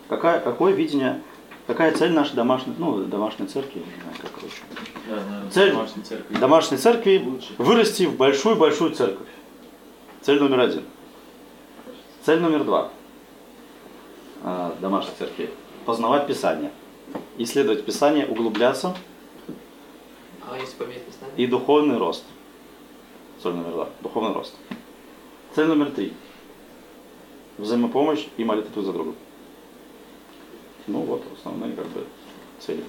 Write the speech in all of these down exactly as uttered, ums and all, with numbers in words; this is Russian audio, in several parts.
какая, какое видение, какая цель нашей домашней, ну, домашней церкви, не знаю, как короче. Да, цель домашней церкви, домашней церкви вырасти в большую-большую церковь. Цель номер один. Цель номер два. Домашней церкви. Познавать Писание. Исследовать Писание, углубляться. А если поменять местами? И духовный рост. Цель номер два. Духовный рост. Цель номер три. Взаимопомощь и молитва друг за друга. Ну вот основные как бы цели.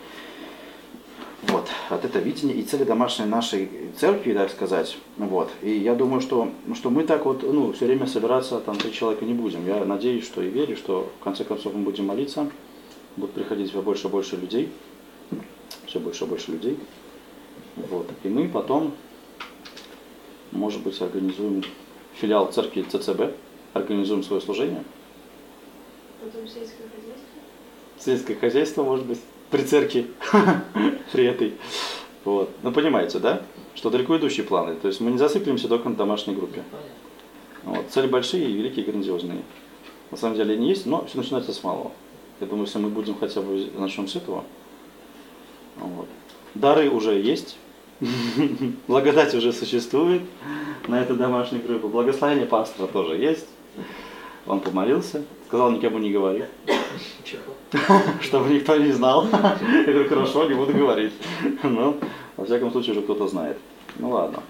Вот. Вот это видение и цели домашней нашей церкви, так сказать. Вот. И я думаю, что, что мы так вот, ну, все время собираться там три человека не будем. Я надеюсь, что и верю, что в конце концов мы будем молиться, будут приходить все больше и больше людей. Все больше и больше людей. Вот. И мы потом, может быть, организуем филиал церкви ЦЦБ, организуем свое служение. Потом сельское хозяйство. Сельское хозяйство, может быть, при церкви, при этой. Вот. Ну, понимаете, да? Что далеко идущие планы. То есть мы не зациклимся только на домашней группе. Вот. Цели большие и великие, грандиозные. На самом деле они есть, но все начинается с малого. Я думаю, если мы будем хотя бы начнем с этого. Вот. Дары уже есть. Благодать уже существует на этой домашней группе. Благословение пастора тоже есть. Он помолился, сказал, никому не говори. Чтобы никто не знал. Я говорю, хорошо, не буду говорить. Но, во всяком случае, уже кто-то знает. Ну ладно.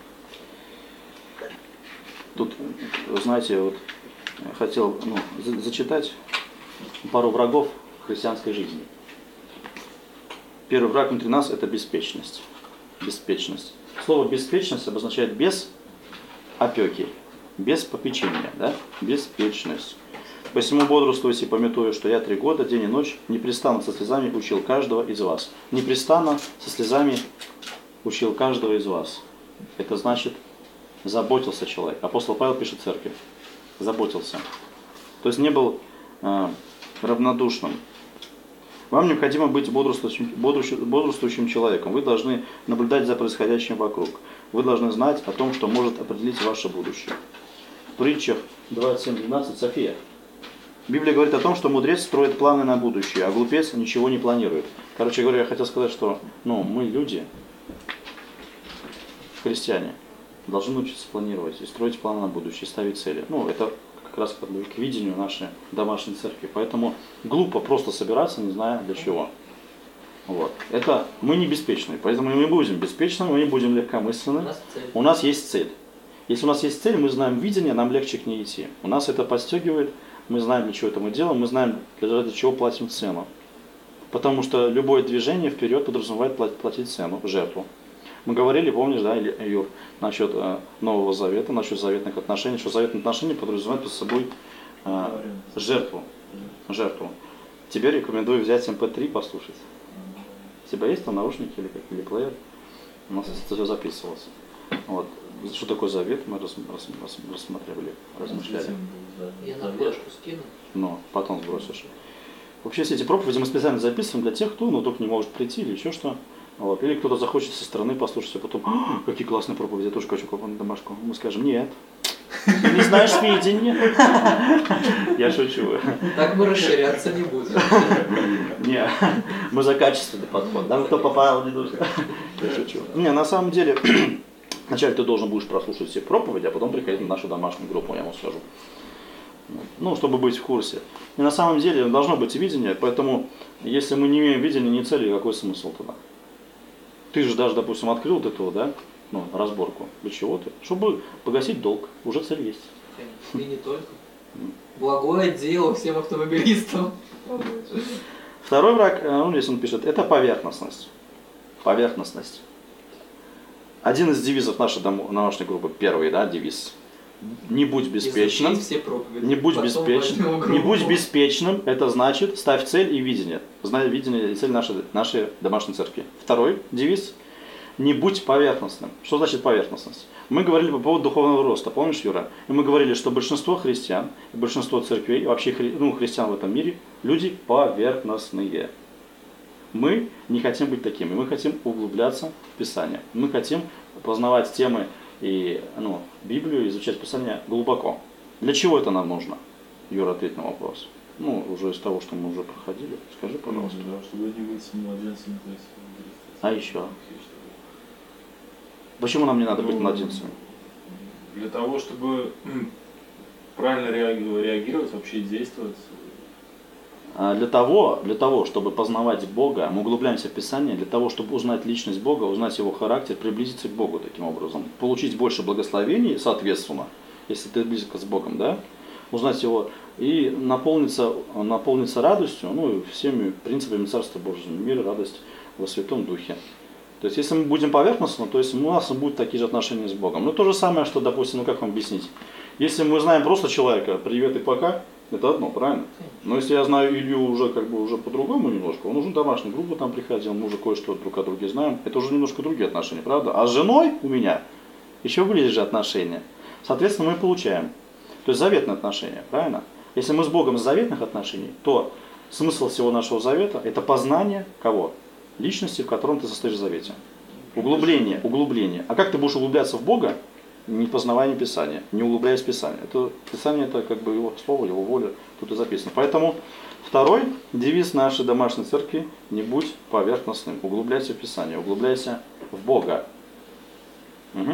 Тут, знаете, вот хотел ну, за- зачитать пару врагов христианской жизни. Первый враг внутри нас – это беспечность. Беспечность. Слово «беспечность» обозначает без опеки, без попечения, да? Беспечность. Посему бодрствуйте, памятуя, что я три года, день и ночь, непрестанно со слезами учил каждого из вас. Непрестанно со слезами учил каждого из вас. Это значит, заботился человек. Апостол Павел пишет церкви. Заботился. То есть не был э, равнодушным. Вам необходимо быть бодрствующим, бодрствующим человеком. Вы должны наблюдать за происходящим вокруг. Вы должны знать о том, что может определить ваше будущее. В притчах двадцать семь двенадцать София. Библия говорит о том, что мудрец строит планы на будущее, а глупец ничего не планирует. Короче говоря, я хотел сказать, что ну, мы люди, христиане, должны научиться планировать и строить планы на будущее, ставить цели. Ну, это как раз к видению нашей домашней церкви. Поэтому глупо просто собираться, не зная для чего. Вот. Это мы не беспечны, поэтому мы не будем беспечными, мы не будем легкомысленны. У нас цель. У нас есть цель. Если у нас есть цель, мы знаем видение, нам легче к ней идти. У нас это подстегивает, мы знаем, для чего это мы делаем, мы знаем, для чего платим цену. Потому что любое движение вперед подразумевает платить цену, жертву. Мы говорили, помнишь, да, Юр, насчет э, Нового Завета, насчет заветных отношений, что заветные отношения подразумевают под собой э, жертву. Жертву. Тебе рекомендую взять эм пэ три послушать. У тебя есть там наушники или, как, или плеер? У нас это все записывалось. Вот. Что такое завет, мы рас, рас, рас, рассматривали, размышляли. Я на флешку скину. Но потом сбросишь. Вообще все эти проповеди мы специально записываем для тех, кто ну, только не может прийти или еще что. Вот. Или кто-то захочет со стороны послушать, а потом, какие классные проповеди, я тоже хочу какую-то домашку. Мы скажем, нет, ты не знаешь видения. Я шучу. Так мы расширяться не будем. Не, мы за качественный подход. Да, кто попал, не нужно. Я шучу. Не, на самом деле, вначале ты должен будешь прослушать все проповеди, а потом приходить на нашу домашнюю группу, я вам скажу. Ну, чтобы быть в курсе. И на самом деле должно быть видение, поэтому если мы не имеем видения, ни цели, какой смысл тогда? Ты же даже, допустим, открыл вот эту, да, ну, разборку. Для чего ты? Чтобы погасить долг. Уже цель есть. И не только. Благое дело всем автомобилистам. Второй враг, ну, здесь он пишет, это поверхностность. Поверхностность. Один из девизов нашей домашней группы, первый, да, девиз. Не будь беспечным. Не будь беспечным. Не будь беспечным, это значит ставь цель и видение. Знай видение и цель нашей, нашей домашней церкви. Второй девиз. Не будь поверхностным. Что значит поверхностность? Мы говорили по поводу духовного роста, помнишь, Юра? И мы говорили, что большинство христиан, большинство церквей, вообще хри, ну, христиан в этом мире, люди поверхностные. Мы не хотим быть такими, мы хотим углубляться в Писание. Мы хотим познавать темы и ну, Библию, изучать Писание глубоко. Для чего это нам нужно? Юра, ответь на вопрос. Ну, уже из того, что мы уже проходили. Скажи, пожалуйста. Ну, да, чтобы не быть младенцами, то есть. А еще? Почему нам не надо быть Ну, младенцами? Для того, чтобы м, правильно реаги- реагировать, вообще действовать. А Для того, для того, чтобы познавать Бога, мы углубляемся в Писание, для того, чтобы узнать личность Бога, узнать Его характер, приблизиться к Богу таким образом, получить больше благословений, соответственно, если ты близко с Богом, да, узнать Его и наполниться, наполниться радостью, ну и всеми принципами Царства Божьего, мир, радость во Святом Духе. То есть, если мы будем поверхностно, то есть у нас будут такие же отношения с Богом. Ну, то же самое, что, допустим, ну как вам объяснить? Если мы знаем просто человека, привет и пока, это одно, правильно? Но если я знаю Илью уже как бы уже по-другому немножко, он уже в домашнюю группу там приходил, мы уже кое-что друг о друге знаем, это уже немножко другие отношения, правда? А с женой у меня еще ближе отношения. Соответственно, мы получаем. То есть заветные отношения, правильно? Если мы с Богом с заветных отношений, то смысл всего нашего завета – это познание кого? Личности, в котором ты состоишь в завете. Углубление, углубление. А как ты будешь углубляться в Бога, не познавая Писания, не углубляясь в Писание? Это, Писание это как бы его слово, его воля, тут и записано. Поэтому второй девиз нашей домашней церкви – не будь поверхностным, углубляйся в Писание, углубляйся в Бога. Угу.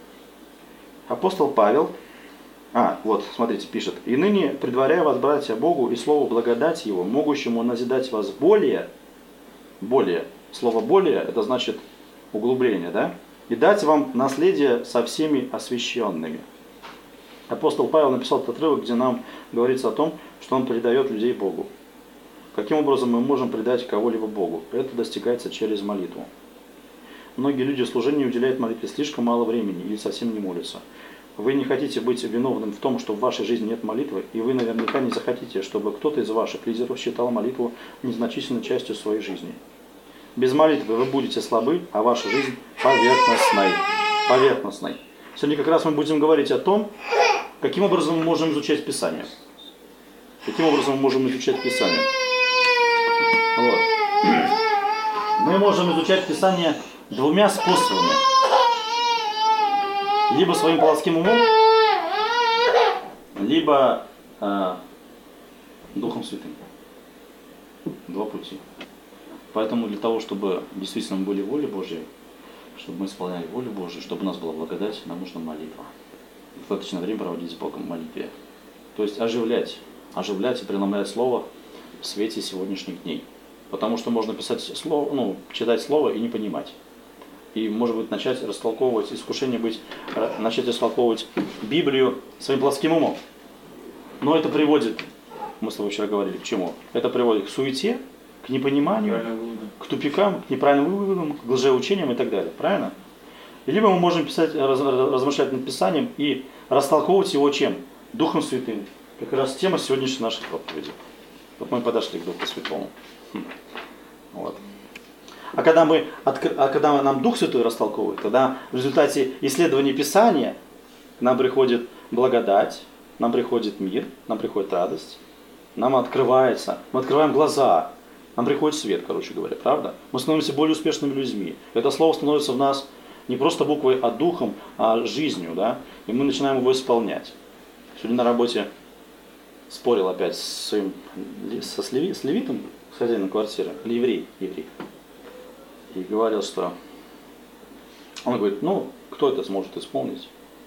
Апостол Павел, а, вот, смотрите, пишет: «И ныне предваряю вас, братья, Богу и слову благодати Его, могущему назидать вас более, более, слово более, это значит углубление, да, и дать вам наследие со всеми освященными». Апостол Павел написал этот отрывок, где нам говорится о том, что он предает людей Богу. Каким образом мы можем предать кого-либо Богу? Это достигается через молитву. Многие люди в служении уделяют молитве слишком мало времени или совсем не молятся. Вы не хотите быть виновным в том, что в вашей жизни нет молитвы, и вы наверняка не захотите, чтобы кто-то из ваших лидеров считал молитву незначительной частью своей жизни. Без молитвы вы будете слабы, а ваша жизнь поверхностной. Поверхностной. Сегодня как раз мы будем говорить о том, каким образом мы можем изучать Писание. Каким образом мы можем изучать Писание. Вот. Мы можем изучать Писание двумя способами. Либо своим плотским умом, либо э, Духом Святым. Два пути. Поэтому для того, чтобы действительно мы были в воле Божьей, чтобы мы исполняли волю Божию, чтобы у нас была благодать, нам нужна молитва. Достаточно время проводить с Богом в молитве. То есть оживлять, оживлять и преломлять Слово в свете сегодняшних дней. Потому что можно писать слово, ну, читать Слово и не понимать. И, может быть, начать растолковывать, искушение быть, начать растолковывать Библию своим плотским умом. Но это приводит, мы с тобой вчера говорили, к чему? Это приводит к суете, к непониманию, к тупикам, к неправильным выводам, к лжеучениям и так далее. Правильно? И либо мы можем писать, раз, размышлять над Писанием и растолковывать его чем? Духом Святым. Как раз тема сегодняшней нашей проповеди. Вот мы подошли к Духу Святому. Хм. Вот. А когда, мы, а когда нам Дух Святой растолковывает, тогда в результате исследования Писания к нам приходит благодать, нам приходит мир, нам приходит радость, нам открывается, мы открываем глаза, нам приходит свет, короче говоря, правда? Мы становимся более успешными людьми. Это слово становится в нас не просто буквой, а духом, а жизнью, да? И мы начинаем его исполнять. Сегодня на работе спорил опять с своим, со, с, леви, с левитом, с хозяином квартиры, или еврей, еврей. И говорил, что... Он говорит, ну, кто это сможет исполнить?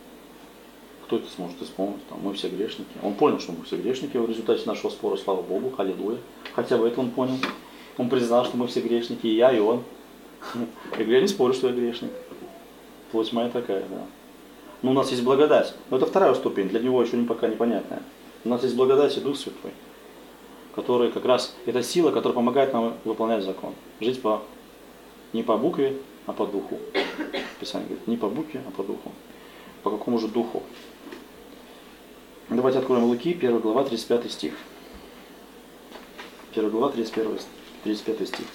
Кто это сможет исполнить? Там, мы все грешники. Он понял, что мы все грешники в результате нашего спора, слава Богу, аллилуйя. Хотя бы это он понял. Он признал, что мы все грешники, и я, и он. Я говорю, я не спорю, что я грешник. Плоть моя такая, да. Но у нас есть благодать. Но это вторая ступень, для него еще не, пока непонятная. У нас есть благодать и Дух Святой, который как раз, это сила, которая помогает нам выполнять закон. Жить по, не по букве, а по духу. Писание говорит, не по букве, а по духу. По какому же духу? Давайте откроем Луки, первая глава, тридцать пятый стих. первая глава, тридцать пятый стих.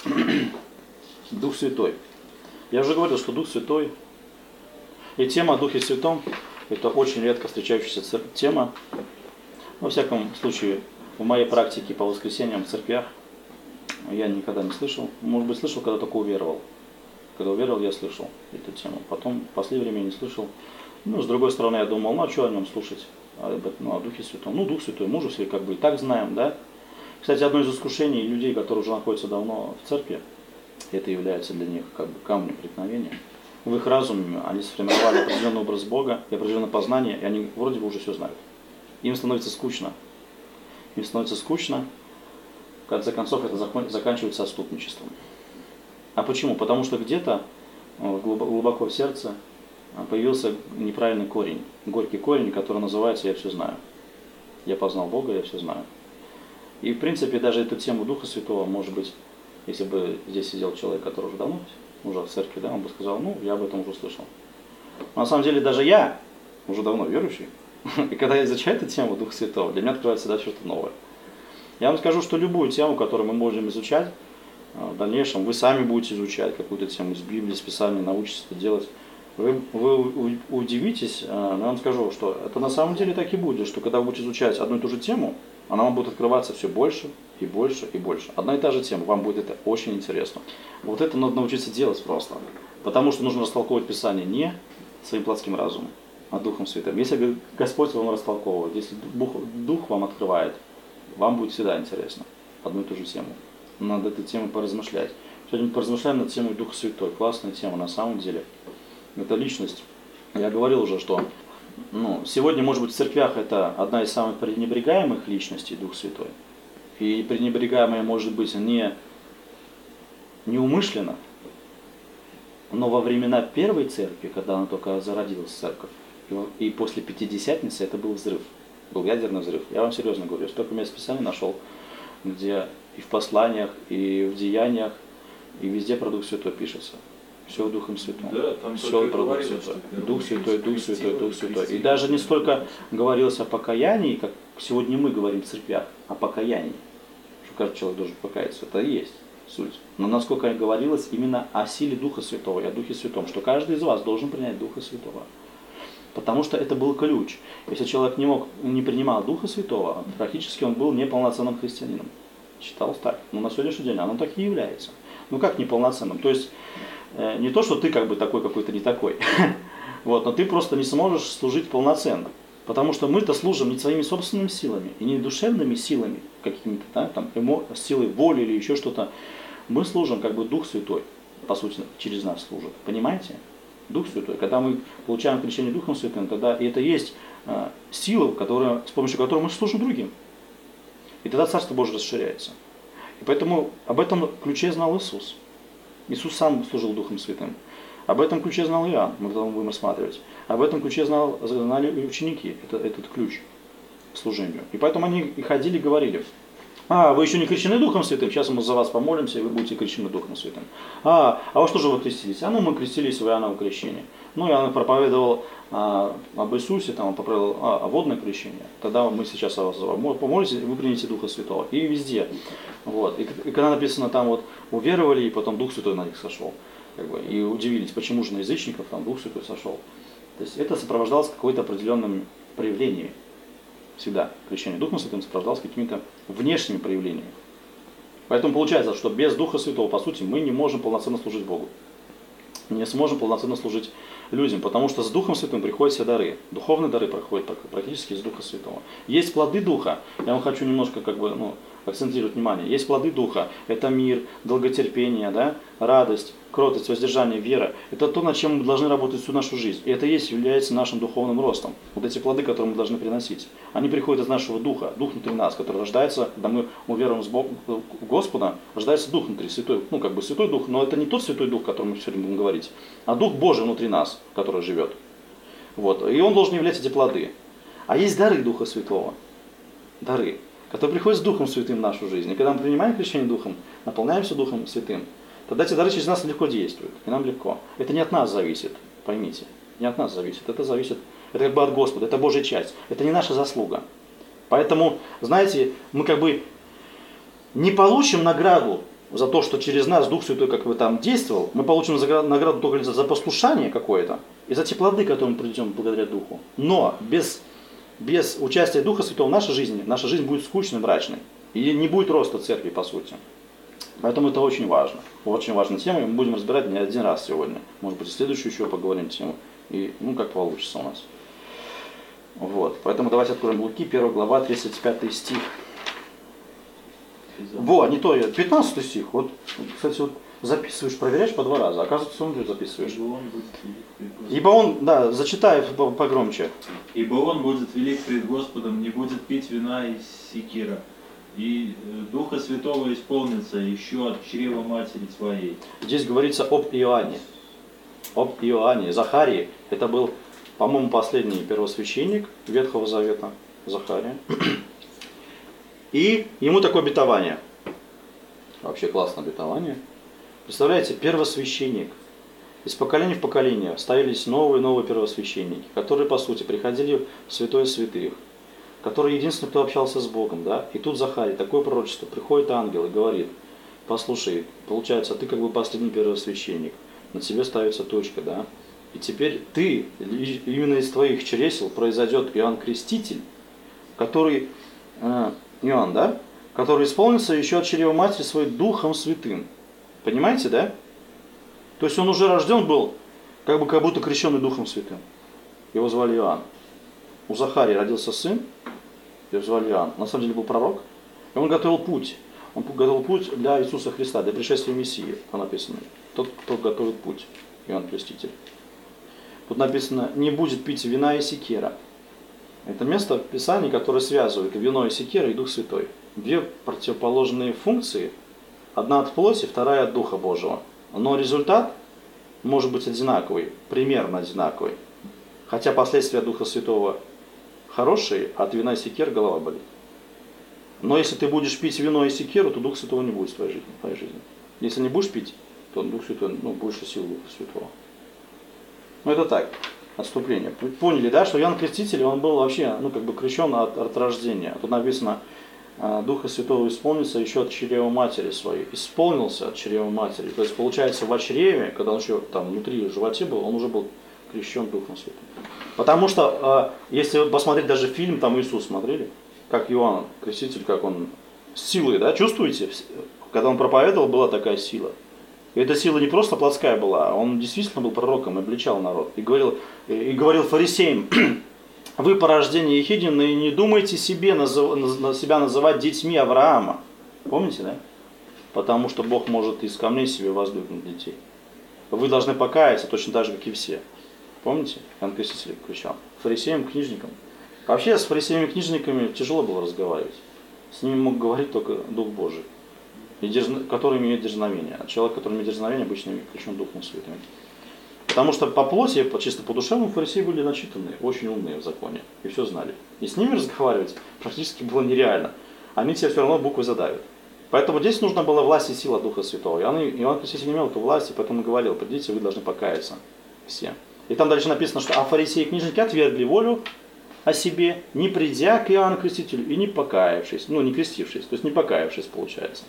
Дух Святой. Я уже говорил, что Дух Святой и тема о Духе Святом – это очень редко встречающаяся тема. Во всяком случае, в моей практике по воскресеньям в церквях я никогда не слышал. Может быть, слышал, когда только уверовал. Когда уверовал, я слышал эту тему. Потом, в последнее время, не слышал. Ну, с другой стороны, я думал, ну, а что о нем слушать? А, ну, о Духе Святом. Ну, Дух Святой, мы уже все как бы и так знаем, да? Кстати, одно из искушений людей, которые уже находятся давно в церкви, это является для них как бы камнем преткновения. В их разуме они сформировали определенный образ Бога и определенное познание, и они вроде бы уже все знают. Им становится скучно. Им становится скучно. В конце концов, это заканчивается отступничеством. А почему? Потому что где-то глубоко в сердце появился неправильный корень, горький корень, который называется «я все знаю». Я познал Бога, я все знаю. И в принципе даже эту тему Духа Святого, может быть, если бы здесь сидел человек, который уже давно уже в церкви, да, он бы сказал, ну, я об этом уже слышал. Но на самом деле даже я уже давно верующий, и когда я изучаю эту тему Духа Святого, для меня открывается всегда что-то новое. Я вам скажу, что любую тему, которую мы можем изучать, в дальнейшем вы сами будете изучать какую-то тему из Библии, из Писания, научитесь это делать. Вы, вы удивитесь, но я вам скажу, что это на самом деле так и будет, что когда вы будете изучать одну и ту же тему, она вам будет открываться все больше и больше и больше. Одна и та же тема, вам будет это очень интересно. Вот это надо научиться делать просто. Потому что нужно растолковывать Писание не своим плотским разумом, а Духом Святым. Если Господь вам растолковывает, если Дух, Дух вам открывает, вам будет всегда интересно одну и ту же тему. Над этой темой поразмышлять. Сегодня поразмышляем над темой Духа Святой. Классная тема на самом деле. Это личность. Я говорил уже, что ну, сегодня, может быть, в церквях это одна из самых пренебрегаемых личностей Дух Святой. И пренебрегаемая может быть не неумышленно, но во времена первой церкви, когда она только зародилась, церковь, и после Пятидесятницы это был взрыв, был ядерный взрыв. Я вам серьезно говорю, я столько мест Писания нашел, где и в посланиях, и в деяниях, и везде про Дух Святой пишется. Все Духом Святым. Да, там все про Дух Святой. Дух Святой, Дух Святой, Дух Святой. И даже не столько говорилось о покаянии, как сегодня мы говорим в церквях, о покаянии. Что каждый человек должен покаяться. Это и есть суть. Но насколько говорилось именно о силе Духа Святого и о Духе Святом, что каждый из вас должен принять Духа Святого. Потому что это был ключ. Если человек не мог, не принимал Духа Святого, практически он был неполноценным христианином. Считалось так. Но на сегодняшний день оно так и является. Ну как неполноценным? То есть э, не то, что ты как бы такой какой-то не такой, вот, но ты просто не сможешь служить полноценно. Потому что мы-то служим не своими собственными силами, и не душевными силами, какими-то, да, там, эмо, силой воли или еще что-то. Мы служим, как бы Дух Святой, по сути, через нас служит. Понимаете? Дух Святой. Когда мы получаем крещение Духом Святым, тогда и это есть э, сила, которая, с помощью которой мы служим другим. И тогда Царство Божие расширяется. И поэтому об этом ключе знал Иисус. Иисус сам служил Духом Святым. Об этом ключе знал Иоанн, мы потом будем рассматривать. Об этом ключе знал, знали и ученики, это, этот ключ к служению. И поэтому они и ходили и говорили: а, вы еще не крещены Духом Святым, сейчас мы за вас помолимся, и вы будете крещены Духом Святым. А, а во что же вы крестились? А ну мы крестились в Иоанново крещение. Ну, Иоанн проповедовал а, об Иисусе, там он проповедовал а, водное крещение. Тогда мы сейчас о вас помолимся, и вы примете Духа Святого. И везде. Вот. И, и когда написано там вот уверовали, и потом Дух Святой на них сошел. Как бы, и удивились, почему же на язычников там Дух Святой сошел. То есть это сопровождалось какой-то определенным проявлением. Всегда крещение Духом Святым сопровождалось какими-то внешними проявлениями. Поэтому получается, что без Духа Святого, по сути, мы не можем полноценно служить Богу. Не сможем полноценно служить людям, потому что с Духом Святым приходят все дары. Духовные дары проходят практически из Духа Святого. Есть плоды Духа, я вам хочу немножко как бы, ну, акцентировать внимание. Есть плоды Духа, это мир, долготерпение, да, радость, кротость, воздержание, вера. Это то, над чем мы должны работать всю нашу жизнь. И это есть, является нашим духовным ростом. Вот эти плоды, которые мы должны приносить, они приходят из нашего Духа, Дух внутри нас, который рождается, когда мы уверуем в Господа, рождается Дух внутри, Святой, ну как бы Святой Дух, но это не тот Святой Дух, о котором мы сегодня будем говорить, а Дух Божий внутри нас, который живет. Вот. И он должен являть эти плоды. А есть дары Духа Святого, дары, которые приходят с Духом Святым в нашу жизнь. И когда мы принимаем крещение Духом, наполняемся Духом Святым, тогда эти дары через нас легко действуют, и нам легко. Это не от нас зависит, поймите, не от нас зависит, это зависит, это как бы от Господа, это Божья часть, это не наша заслуга. Поэтому, знаете, мы как бы не получим награду за то, что через нас Дух Святой как бы там действовал, мы получим награду только за послушание какое-то, и за те плоды, которые мы придем благодаря Духу. Но без, без участия Духа Святого в нашей жизни, наша жизнь будет скучной, мрачной, и не будет роста церкви, по сути. Поэтому это очень важно. Очень важная тема, и мы будем разбирать не один раз сегодня. Может быть, и следующую еще поговорим тему. И, ну, как получится у нас. Вот. Поэтому давайте откроем Луки, первая глава, тридцать пятый стих. Во, не то, пятнадцатый стих. Вот, кстати, вот записываешь, проверяешь по два раза. Оказывается, он записываешь. Ибо он будет велик пред Господом. Ибо он, да, зачитай погромче. Ибо он будет велик пред Господом, не будет пить вина из секира. И Духа Святого исполнится еще от чрева матери своей. Здесь говорится об Иоанне. Об Иоанне. Захарии. Это был, по-моему, последний первосвященник Ветхого Завета. Захария. И ему такое обетование. Вообще классное обетование. Представляете, первосвященник. Из поколения в поколение ставились новые и новые первосвященники, которые, по сути, приходили в святое святых, которые единственный, кто общался с Богом. Да? И тут Захарий, такое пророчество, приходит ангел и говорит: послушай, получается, ты как бы последний первосвященник, на тебе ставится точка, да? И теперь ты, именно из твоих чресел произойдет Иоанн Креститель, который, э, Иоанн, да? Который исполнится еще от чрева матери своей Духом Святым. Понимаете, да? То есть он уже рожден был, как бы как будто крещенный Духом Святым. Его звали Иоанн. У Захарии родился сын, его звали Иоанн. На самом деле был пророк. И он готовил путь. Он готовил путь для Иисуса Христа, для пришествия Мессии. Там написано: тот, кто готовит путь. Иоанн Креститель. Тут написано: не будет пить вина и секера. Это место в Писании, которое связывает вино и секера и Дух Святой. Две противоположные функции. Одна от плоти, вторая от Духа Божьего. Но результат может быть одинаковый, примерно одинаковый. Хотя последствия Духа Святого хорошие, а от вина и секер голова болит. Но если ты будешь пить вино и секеру, то Дух Святого не будет в твоей жизни. В твоей жизни. Если не будешь пить, то Дух Святой, ну, больше сил Духа Святого. Ну это так, отступление. Вы поняли, да, что Иоанн Креститель, он был вообще, ну, как бы крещен от, от рождения. Тут написано: Духа Святого исполнится еще от чрева матери своей. Исполнился от чрева матери. То есть, получается, в чреве, когда он еще там внутри в животе был, он уже был крещен Духом Святым. Потому что, если посмотреть даже фильм, там Иисус смотрели, как Иоанн Креститель, как он с силой, да, чувствуете? Когда он проповедовал, была такая сила. И эта сила не просто плотская была, он действительно был пророком и обличал народ. И говорил, и говорил фарисеям: вы по рождению ехидны, и не думайте себе назыв, на себя называть детьми Авраама. Помните, да? Потому что Бог может из камней себе воздвигнуть детей. Вы должны покаяться точно так же, как и все. Помните? Иоанн Креститель кричал фарисеям, книжникам. Вообще с фарисеями и книжниками тяжело было разговаривать. С ними мог говорить только Дух Божий, который имеет дерзновение. А человек, который имеет дерзновение, обычно крещен Духом Святым. Потому что по плоти, по, чисто по душевному, фарисеи были начитанные, очень умные в законе, и все знали. И с ними разговаривать практически было нереально. Они тебя все равно буквы задавят. Поэтому здесь нужна была власть и сила Духа Святого. Иоанн, Иоанн Креститель не имел эту власть, и поэтому говорил: придите, вы должны покаяться все. И там дальше написано, что а фарисеи и книжники отвергли волю о себе, не придя к Иоанну Крестителю и не покаявшись, ну не крестившись, то есть не покаявшись, получается.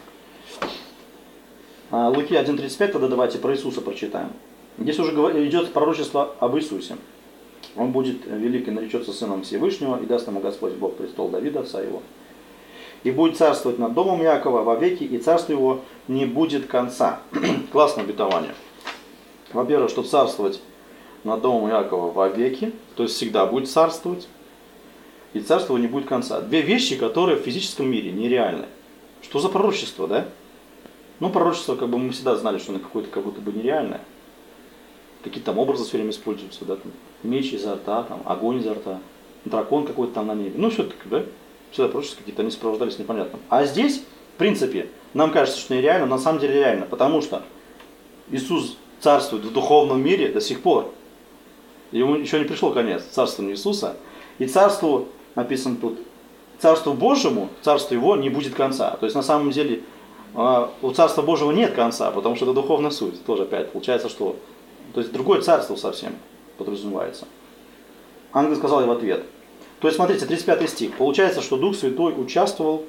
Луки один тридцать пять, тогда давайте про Иисуса прочитаем. Здесь уже идет пророчество об Иисусе. Он будет велик и наречется сыном Всевышнего, и даст ему Господь Бог престол Давида, отца его. И будет царствовать над домом Якова вовеки, и царство его не будет конца. Классное обетование. Во-первых, что царствовать над домом Якова вовеки, то есть всегда будет царствовать, и царство его не будет конца. Две вещи, которые в физическом мире нереальны. Что за пророчество, да? Ну, пророчество, как бы мы всегда знали, что оно какое-то как будто бы нереальное. Какие-то там образы все время используются, да, там, меч изо рта, там, огонь изо рта, дракон какой-то там на небе. Ну, все-таки, да, всегда пророчества какие-то, они сопровождались непонятным. А здесь, в принципе, нам кажется, что нереально, но на самом деле реально, потому что Иисус царствует в духовном мире до сих пор. Ему еще не пришел конец царствованию Иисуса. И царству, написано тут, царству Божьему, царству его не будет конца. То есть, на самом деле, у Царства Божьего нет конца, потому что это духовная суть. Тоже опять получается, что... То есть другое царство совсем подразумевается. Ангел сказал ей в ответ. То есть, смотрите, тридцать пятый стих. Получается, что Дух Святой участвовал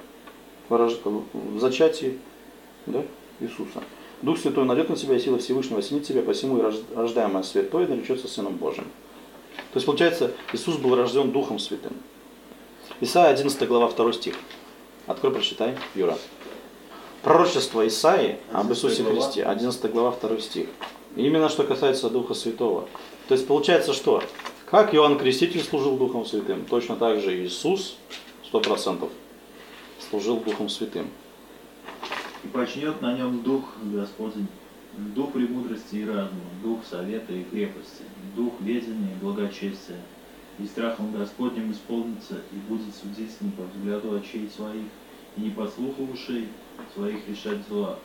в зачатии, да, Иисуса. Дух Святой найдет на себя, и сила Всевышнего осенит тебя, посему и рождаемое святой наречется Сыном Божьим. То есть, получается, Иисус был рожден Духом Святым. Исайя одиннадцатая глава, второй стих. Открой, прочитай, Юра. Пророчество Исаии об Иисусе Христе, одиннадцатая глава, второй стих. Именно что касается Духа Святого. То есть получается что? Как Иоанн Креститель служил Духом Святым, точно так же Иисус сто процентов служил Духом Святым. И почнет на нем дух Господень, дух премудрости и разума, дух совета и крепости, дух ведения и благочестия. И страхом Господним исполнится, и будет судить не по взгляду очей своих, и не по слуху ушей своих решать зла.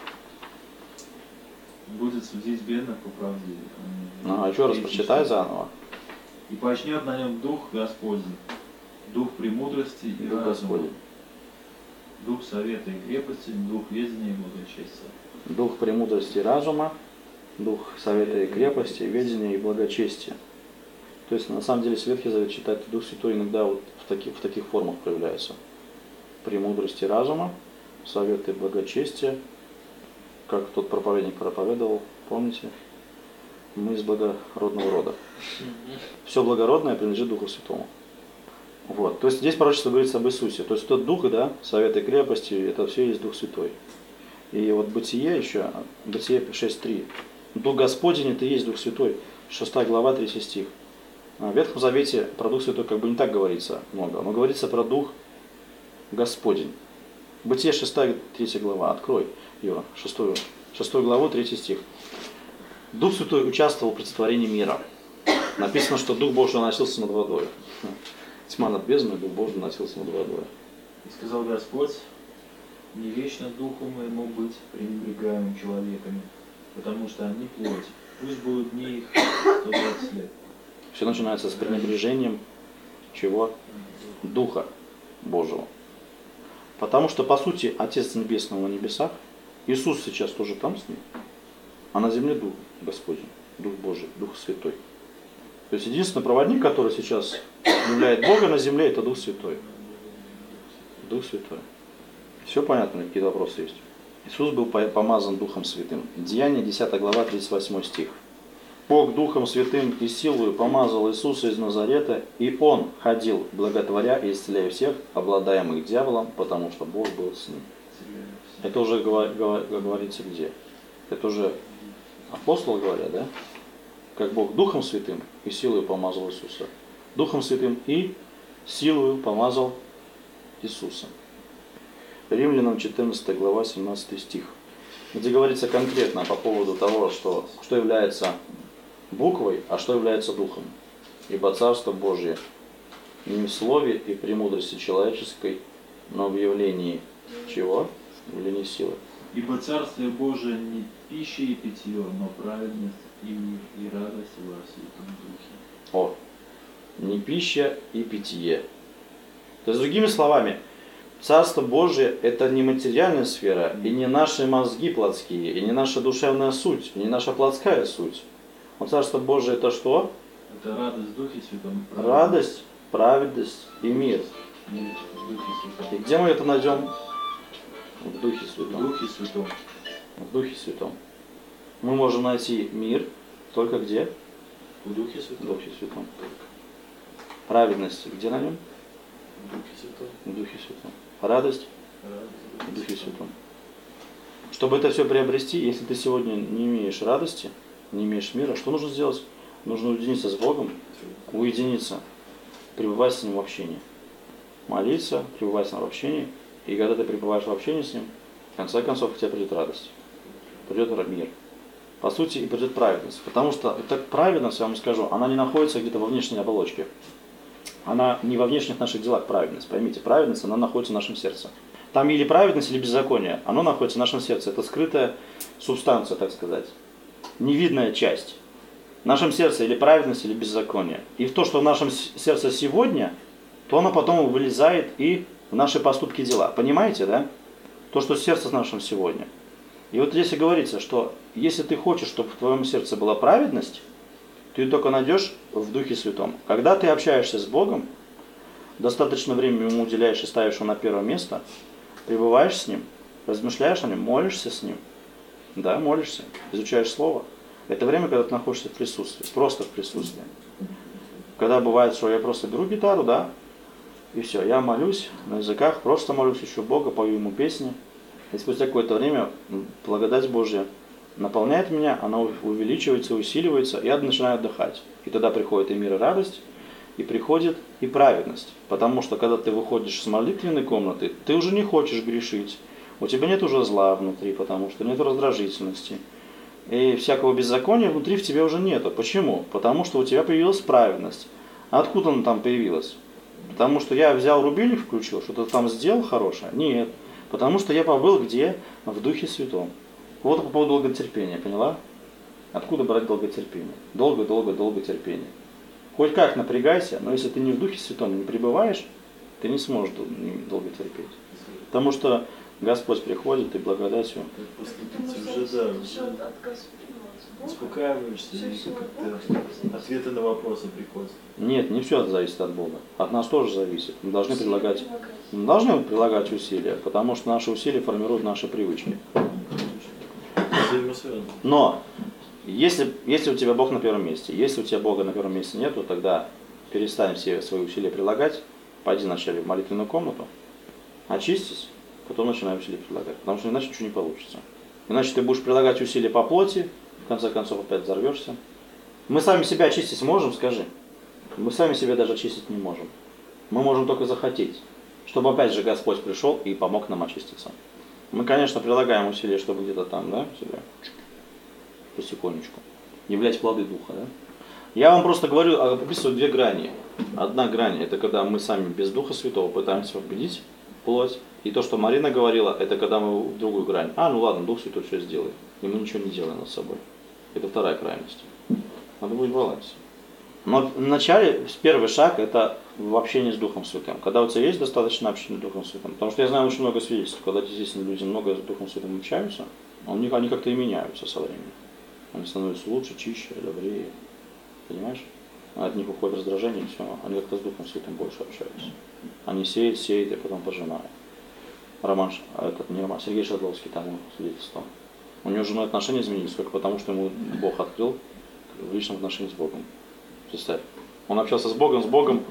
Будет судить бедных по правде. Ну, а еще раз прочитай заново. И почнет на нем дух Господень, дух премудрости и Дух разума, Господень. дух совета и крепости, дух ведения и благочестия. Дух премудрости и разума, дух совета и крепости, ведения и благочестия. То есть, на самом деле, Ветхий Завет читать Дух Святой иногда вот в таких, в таких формах проявляется. Премудрости разума, совета и благочестия, как тот проповедник проповедовал, помните? Мы из благородного рода. Все благородное принадлежит Духу Святому. Вот. То есть здесь пророчество говорится об Иисусе. То есть тот Дух, да, совета и крепости, это все есть Дух Святой. И вот Бытие еще, Бытие шесть три. Дух Господень это и есть Дух Святой. шестая глава, третий стих. В Ветхом Завете про Дух Святой как бы не так говорится много, но говорится про Дух Господень. Бытие шестая, третья глава. Открой, Юра, шестую, шестую главу, третий стих. Дух Святой участвовал в сотворении мира. Написано, что Дух Божий носился над водой. Тьма над бездной, Дух Божий носился над водой. И сказал Господь, не вечно духу моему быть пренебрегаемым человеками, потому что они плоть. Пусть будут дни их сто двадцать лет. Все начинается с пренебрежением чего? Духа Божьего. Потому что, по сути, Отец Небесный на небесах, Иисус сейчас тоже там с ним, а на земле Дух Господень, Дух Божий, Дух Святой. То есть единственный проводник, который сейчас являет Бога на земле, это Дух Святой. Дух Святой. Все понятно, какие вопросы есть? Иисус был помазан Духом Святым. Деяние десятая глава, тридцать восьмой стих. Бог Духом Святым и силою помазал Иисуса из Назарета, и Он ходил, благотворя и исцеляя всех, обладаемых дьяволом, потому что Бог был с ним. Это уже говорится где? Это уже апостолы говорят, да? Как Бог Духом Святым и силою помазал Иисуса. Духом Святым и силою помазал Иисуса. Римлянам четырнадцатая глава, семнадцатый стих. Где говорится конкретно по поводу того, что, что является буквой, а что является духом. Ибо Царство Божие не в слове и премудрости человеческой, но в явлении чего? В явлении силы. Ибо Царствие Божие не пища и питье, но праведность и мир и радость во Святом Духе. О, не пища и питье. То есть, другими словами, Царство Божие – это не материальная сфера, и не наши мозги плотские, и не наша душевная суть, и не наша плотская суть. Но Царство Божие – это что? Это радость в Духе Святом. Радость, праведность и мир. Мир в Духе Святом. И где мы это найдем? В Духе Святом. В Духе Святом. В Духе Святом. Мы можем найти мир только где? В Духе В Святом. Духе Святом. Праведность где на нем? В Духе Святом. В Духе Святом. Радость Радость в Духе Святом. Чтобы это все приобрести, если ты сегодня не имеешь радости, не имеешь мира, что нужно сделать? Нужно уединиться с Богом, уединиться, пребывать с Ним в общении. Молиться, пребывать с Ним в общении. И когда ты пребываешь в общении с Ним, в конце концов, у тебя придет радость. Придет мир. По сути, и придет праведность. Потому что эта праведность, я вам скажу, она не находится где-то во внешней оболочке. Она не во внешних наших делах праведность. Поймите, праведность, она находится в нашем сердце. Там или праведность, или беззаконие. Оно находится в нашем сердце. Это скрытая субстанция, так сказать. Невидная часть. В нашем сердце или праведность, или беззаконие. И в то, что в нашем сердце сегодня, то оно потом вылезает и в наши поступки, дела. Понимаете, да? То, что сердце в нашем сегодня. И вот здесь и говорится, что если ты хочешь, чтобы в твоем сердце была праведность, ты ее только найдешь в Духе Святом. Когда ты общаешься с Богом, достаточно времени ему уделяешь и ставишь его на первое место, пребываешь с Ним, размышляешь о Нем, молишься с Ним, да, молишься, изучаешь Слово. Это время, когда ты находишься в присутствии, просто в присутствии. Когда бывает, что я просто беру гитару, да, и все, я молюсь на языках, просто молюсь, ищу Бога, пою Ему песни. И спустя какое-то время благодать Божья наполняет меня, она увеличивается, усиливается, и я начинаю отдыхать. И тогда приходит и мир, и радость, и приходит и праведность. Потому что, когда ты выходишь с молитвенной комнаты, ты уже не хочешь грешить, У тебя нет уже зла внутри, потому что нет раздражительности. И всякого беззакония внутри в тебе уже нету. Почему? Потому что у тебя появилась праведность. А откуда она там появилась? Потому что я взял рубильник, включил, что-то там сделал хорошее? Нет. Потому что я побыл где? В Духе Святом. Вот по поводу долготерпения, поняла? Откуда брать долготерпение? Долго-долго-долго терпение. Хоть как напрягайся, но если ты не в Духе Святом не пребываешь, ты не сможешь долго терпеть. Потому что Господь приходит и благодатью. Как поступить уже, да, уже успокаиваешься, и как-то ответы на вопросы приходят. Нет, не все зависит от Бога. От нас тоже зависит. Мы должны прилагать, мы должны прилагать усилия, потому что наши усилия формируют наши привычки. Взаимосвязано. Но если, если у тебя Бог на первом месте, если у тебя Бога на первом месте нету, тогда перестань все свои усилия прилагать, пойди вначале в молитвенную комнату, очистись, потом начинай усилия прилагать. Потому что иначе ничего не получится. Иначе ты будешь прилагать усилия по плоти, в конце концов опять взорвешься. Мы сами себя очистить можем, скажи? Мы сами себя даже очистить не можем. Мы можем только захотеть, чтобы опять же Господь пришел и помог нам очиститься. Мы, конечно, прилагаем усилия, чтобы где-то там, да, себя потихонечку являть плоды Духа, да. Я вам просто говорю, описываю две грани. Одна грань, это когда мы сами без Духа Святого пытаемся победить плоть. И то, что Марина говорила, это когда мы в другую грань. А, ну ладно, Дух Святой все сделает. И мы ничего не делаем над собой. Это вторая крайность. Надо быть в балансе. Но вначале, первый шаг, это в общении с Духом Святым. Когда у тебя есть достаточно общения с Духом Святым. Потому что я знаю очень много свидетельств, когда действительно люди много с Духом Святым общаются, они, они как-то и меняются со временем. Они становятся лучше, чище, добрее. Понимаешь? От них уходит раздражение, и все. Они как-то с Духом Святым больше общаются. Они сеют, сеют, и потом пожинают. Роман, этот, не Роман, Сергей Шадловский тому свидетельствовал. У него с женой отношения изменились только потому, что ему Бог открыл в личном отношении с Богом. Представь, он общался с Богом, с Богом,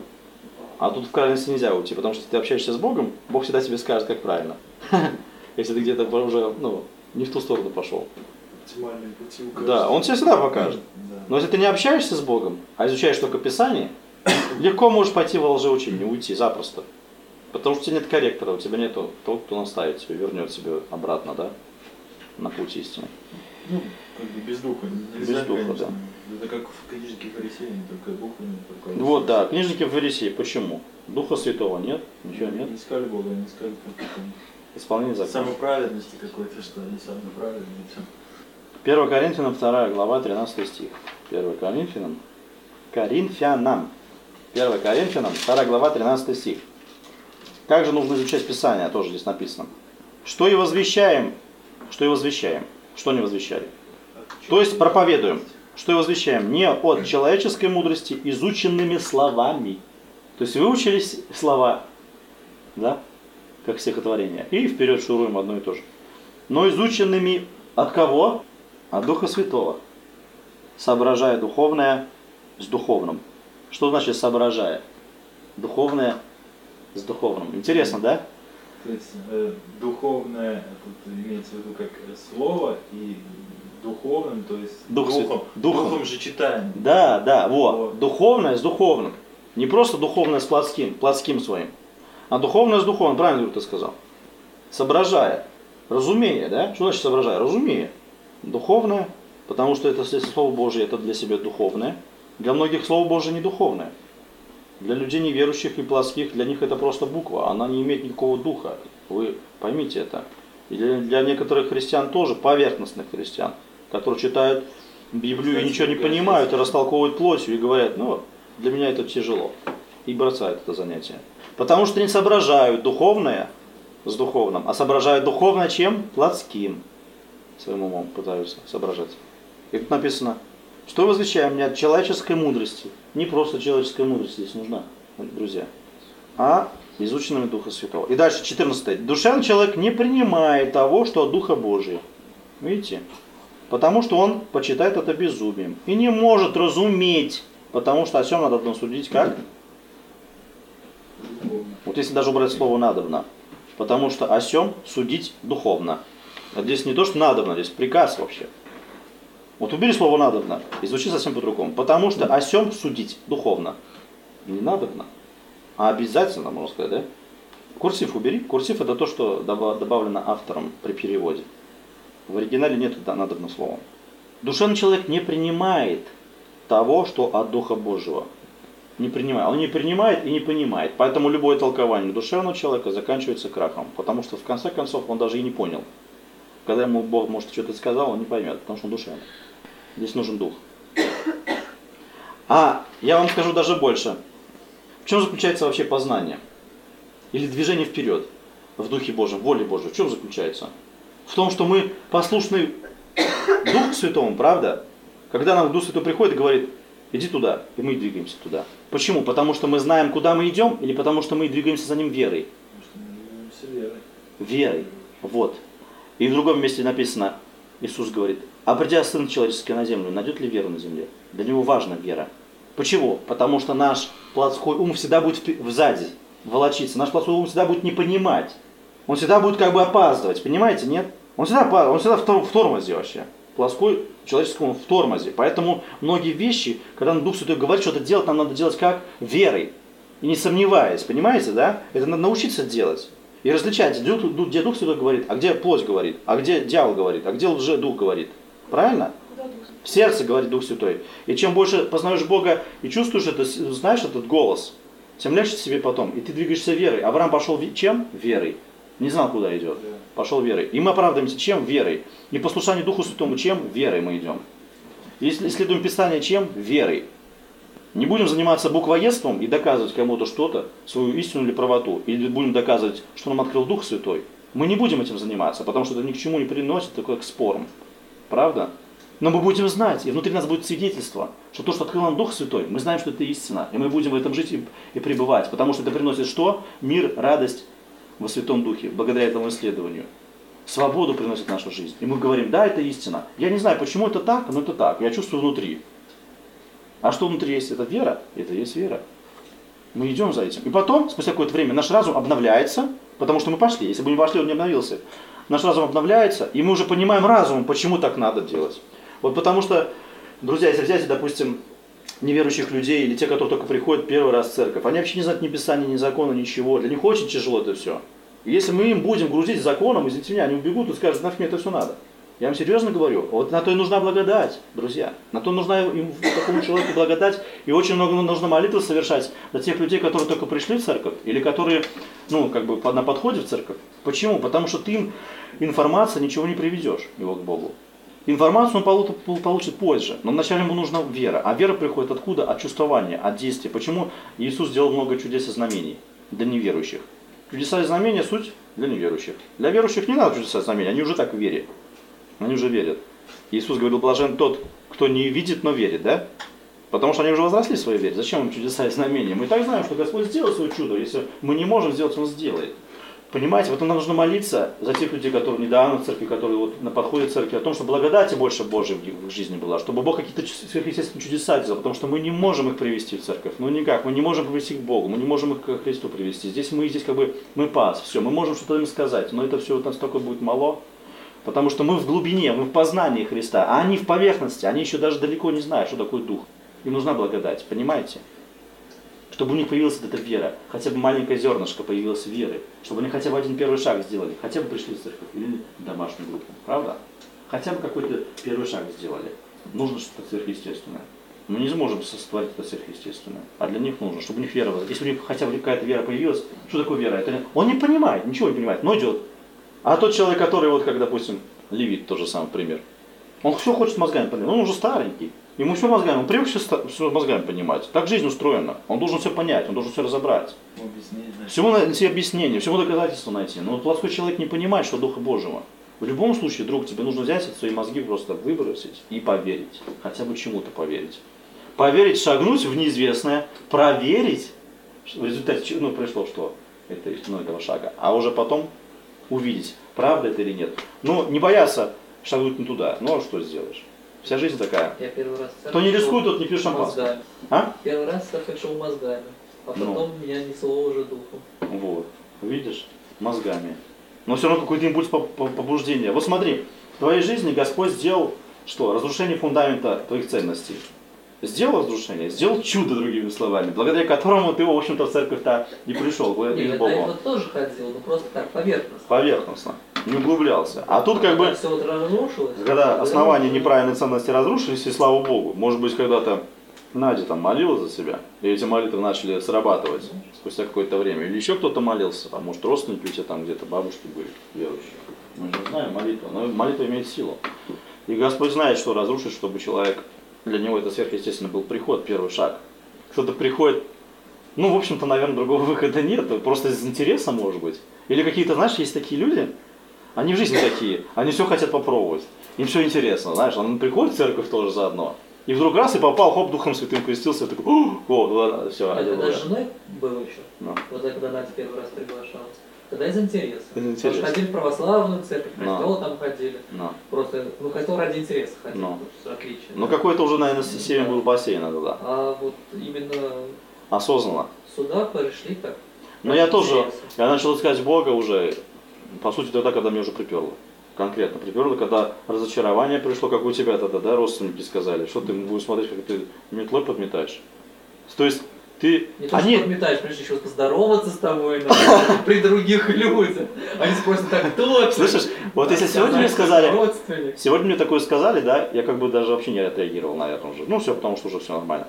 а тут в крайности нельзя уйти, потому что если ты общаешься с Богом, Бог всегда тебе скажет, как правильно. Если ты где-то уже, ну, не в ту сторону пошел. Оптимальные пути укажут. Да, он тебе всегда покажет. Но если ты не общаешься с Богом, а изучаешь только Писание, легко можешь пойти во лжеучение, уйти запросто. Потому что у тебя нет корректора, у тебя нет того, кто наставит тебя, вернет тебя обратно, да, на путь истины. Ну, как бы без духа. Нельзя, Без духа, конечно. да. Это как в книжнике Фарисея, только духа нет. Только Вот, да, книжники в Фарисеи. Почему? Духа Святого нет, ничего нет. Не искали Бога, не искали какой-то Исполнение закона. самоправедности какой-то, что они самые праведные. Все. первое Коринфянам, вторая глава, тринадцатый стих. первое Коринфянам, Коринфянам, первое Коринфянам, вторая глава, тринадцатый стих. Также нужно изучать Писание, тоже здесь написано. Что и возвещаем, что и возвещаем, что не возвещали. То есть проповедуем, что и возвещаем не от человеческой мудрости, изученными словами. То есть выучились слова, да, как стихотворение, и вперед шуруем одно и то же. Но изученными от кого? От Духа Святого. Соображая духовное с духовным. Что значит соображая? Духовное с духовным. Интересно, да? То есть э, духовное, тут имеется в виду как слово, и духовным, то есть Дух духом, свят- духом. духом же читаем. Да, да, вот. Вот. Духовное с духовным. Не просто духовное с плотским, плотским своим, а духовное с духовным. Правильно ты сказал. Соображая. Разумение, да? Что значит соображая? Разумение. Духовное, потому что это Слово Божие, это для себя духовное. Для многих Слово Божие не духовное. Для людей неверующих и плотских, для них это просто буква. Она не имеет никакого духа. Вы поймите это. И для, для некоторых христиан тоже, поверхностных христиан, которые читают Библию и ничего не понимают, и растолковывают плотью, и говорят, ну, для меня это тяжело. И бросают это занятие. Потому что не соображают духовное с духовным, а соображают духовное чем? Плотским. Своим умом пытаются соображать. И тут написано, что возвещаем не от человеческой мудрости. Не просто человеческая мудрость здесь нужна, друзья, а изученными Духа Святого. И дальше, четырнадцатое. Душевный человек не принимает того, что от Духа Божия. Видите? Потому что он почитает это безумием. И не может разуметь, потому что о чем надо судить как? Вот если даже убрать слово «надобно». Потому что о сем судить духовно. А здесь не то, что надобно, здесь приказ вообще. Вот убери слово «надобно» и звучит совсем по-другому. Потому что о сем судить духовно. Не надобно, а обязательно, можно сказать, да? Курсив убери. Курсив это то, что доба- добавлено автором при переводе. В оригинале нет надобного слова. Душевный человек не принимает того, что от Духа Божьего. Не принимает. Он не принимает и не понимает. Поэтому любое толкование душевного человека заканчивается крахом. Потому что в конце концов он даже и не понял. Когда ему Бог, может, что-то сказал, он не поймет, потому что он душевный. Здесь нужен дух. А я вам скажу даже больше. В чем заключается вообще познание? Или движение вперед в Духе Божьем, в воле Божьей? В чем заключается? В том, что мы послушны Духу Святому, правда? Когда нам Дух Святой приходит и говорит, иди туда, и мы двигаемся туда. Почему? Потому что мы знаем, куда мы идем, или потому что мы двигаемся за ним верой? Верой. Вот. И в другом месте написано, Иисус говорит, а придя Сын Человеческий на землю, найдет ли веру на земле? Для Него важна вера. Почему? Потому что наш плотской ум всегда будет сзади волочиться. Наш плотской ум всегда будет не понимать. Он всегда будет как бы опаздывать. Понимаете, нет? Он всегда опаздывает. Он всегда в, тор- в тормозе вообще. Плоской человеческий ум в тормозе. Поэтому многие вещи, когда Дух Святой говорит что-то делать, нам надо делать как? Верой. И не сомневаясь. Понимаете, да? Это надо научиться делать. И различать, где Дух Святой говорит, а где плоть говорит, а где дьявол говорит, а где лже-дух говорит. Правильно? В сердце говорит Дух Святой. И чем больше познаешь Бога и чувствуешь это, знаешь этот голос, тем легче себе потом. И ты двигаешься верой. Авраам пошел чем? Верой. Не знал, куда идет. Пошел верой. И мы оправдываемся чем? Верой. И послушание Духу Святому чем? Верой мы идем. Если исследуем Писание чем? Верой. Не будем заниматься буквоедством и доказывать кому-то что-то, свою истину или правоту, или будем доказывать, что нам открыл Дух Святой. Мы не будем этим заниматься, потому что это ни к чему не приносит, такое к спорам. Правда? Но мы будем знать, и внутри нас будет свидетельство, что то, что открыл нам Дух Святой, мы знаем, что это истина, и мы будем в этом жить и, и пребывать, потому что это приносит что? Мир, радость во Святом Духе, благодаря этому исследованию. Свободу приносит в нашу жизнь. И мы говорим, да, это истина. Я не знаю, почему это так, но это так. Я чувствую внутри. А что внутри есть? Это вера? Это есть вера. Мы идем за этим. И потом, спустя какое-то время, наш разум обновляется, потому что мы пошли. Если бы не пошли, он не обновился. Наш разум обновляется, и мы уже понимаем разумом, почему так надо делать. Вот потому что, друзья, если взять, допустим, неверующих людей, или те, которые только приходят первый раз в церковь, они вообще не знают ни Писания, ни закона, ничего. Для них очень тяжело это все. И если мы им будем грузить законом, извините меня, они убегут и скажут, нафиг мне это все надо. Я вам серьезно говорю, вот на то и нужна благодать, друзья. На то нужна им, такому человеку благодать. И очень много нужно молитвы совершать для тех людей, которые только пришли в церковь, или которые, ну, как бы на подходе в церковь. Почему? Потому что ты им информация ничего не приведешь его к Богу. Информацию он получит позже, но вначале ему нужна вера. А вера приходит откуда? От чувствования, от действия. Почему Иисус сделал много чудес и знамений для неверующих? Чудеса и знамения – суть для неверующих. Для верующих не надо чудеса и знамения, они уже так верят. Они уже верят. Иисус говорил, блажен тот, кто не видит, но верит, да? Потому что они уже возросли в своей вере. Зачем им чудеса и знамения? Мы и так знаем, что Господь сделает свое чудо. Если мы не можем сделать, Он сделает. Понимаете, вот нам нужно молиться за тех людей, которые недавно в церкви, которые вот на подходе к церкви, о том, что благодати больше Божьей в их жизни была, чтобы Бог какие-то сверхъестественные чудеса делал, потому что мы не можем их привести в церковь. Ну никак, мы не можем привести к Богу, мы не можем их к Христу привести. Здесь мы, здесь как бы, мы пас, все, мы можем что-то им сказать, но это все вот настолько будет мало. Потому что мы в глубине, мы в познании Христа, а они в поверхности, они еще даже далеко не знают, что такое Дух. Им нужна благодать, понимаете? Чтобы у них появилась эта вера, хотя бы маленькое зернышко появилось веры, чтобы они хотя бы один первый шаг сделали, хотя бы пришли в церковь или в домашнюю группу, правда? Хотя бы какой-то первый шаг сделали. Нужно что-то сверхъестественное. Мы не сможем сотворить это сверхъестественное, а для них нужно, чтобы у них вера, если у них хотя бы какая-то вера появилась, что такое вера? Это... Он не понимает, ничего не понимает, но идет. А тот человек, который, вот как, допустим, левит, тот же самый пример, он все хочет мозгами понимать, он уже старенький, ему все мозгами, он привык все, все мозгами понимать. Так жизнь устроена, он должен все понять, он должен все разобрать. Всему найти объяснение, всему доказательства найти. Но вот плотской человек не понимает, что Духа Божьего. В любом случае, друг, тебе нужно взять свои мозги, просто выбросить и поверить, хотя бы чему-то поверить. Поверить, шагнуть в неизвестное, проверить, в результате, ну, пришло что, это, ну, этого шага, а уже потом увидеть, правда это или нет. Но не бояться шагнуть не туда. Ну а что сделаешь? Вся жизнь такая. Я первый раз Кто не рискует, тот не пьет шампанское. А? Первый раз я шел мозгами, а потом ну. меня несло уже духом. Вот. Видишь? Мозгами. Но все равно какой-то импульс побуждения. Вот смотри, в твоей жизни Господь сделал что? Разрушение фундамента твоих ценностей. сделал разрушение, сделал чудо, другими словами, благодаря которому ты, в общем-то, в церковь-то не пришел, Не, благодаря я до Богу. этого тоже ходил, но просто так, поверхностно. Поверхностно, не углублялся. А тут как бы, Все вот разрушилось. когда да, основания да. неправильной ценности разрушились, и слава Богу, может быть, когда-то Надя там молилась за себя, и эти молитвы начали срабатывать спустя какое-то время, или еще кто-то молился, а может родственники у тебя там где-то, бабушки были верующие. Мы же не знаем молитву, но молитва имеет силу. И Господь знает, что разрушить, чтобы человек, для него это сверхъестественно был приход, первый шаг. Кто-то приходит, ну, в общем-то, наверное, другого выхода нет, просто из интереса, может быть. Или какие-то, знаешь, есть такие люди, они в жизни такие, они все хотят попробовать, им все интересно, знаешь, он приходит в церковь тоже заодно. И вдруг раз и попал, хоп, Духом Святым крестился, такой, о, ладно, все, Я когда с женой был еще, Ну. вот я когда Надя первый раз приглашала, тогда из интереса. Из интереса. Потому что ходили в православную церковь, в Ну. костел там ходили. Ну. Просто, ну, костел ради интереса ходили, Ну. ну. отличие. Ну, да. какой-то уже, наверное, семь был бассейна тогда, А вот именно осознанно. сюда пришли так. Но я ради тоже, интереса. я начал искать Бога уже, по сути, тогда, когда мне уже приперло. Конкретно приперло, когда разочарование пришло, как у тебя тогда, да, родственники сказали, что ты будешь смотреть, как ты метлой подметаешь. То есть ты, Не то, они, что подметаешь, прежде еще поздороваться с тобой, надо, при других людях. Они спросят, так точно. слышишь, вот если Так, сегодня мне значит, сказали, родственник. сегодня мне такое сказали, да, я как бы даже вообще не отреагировал, наверное, уже. Ну, все, потому что уже все нормально.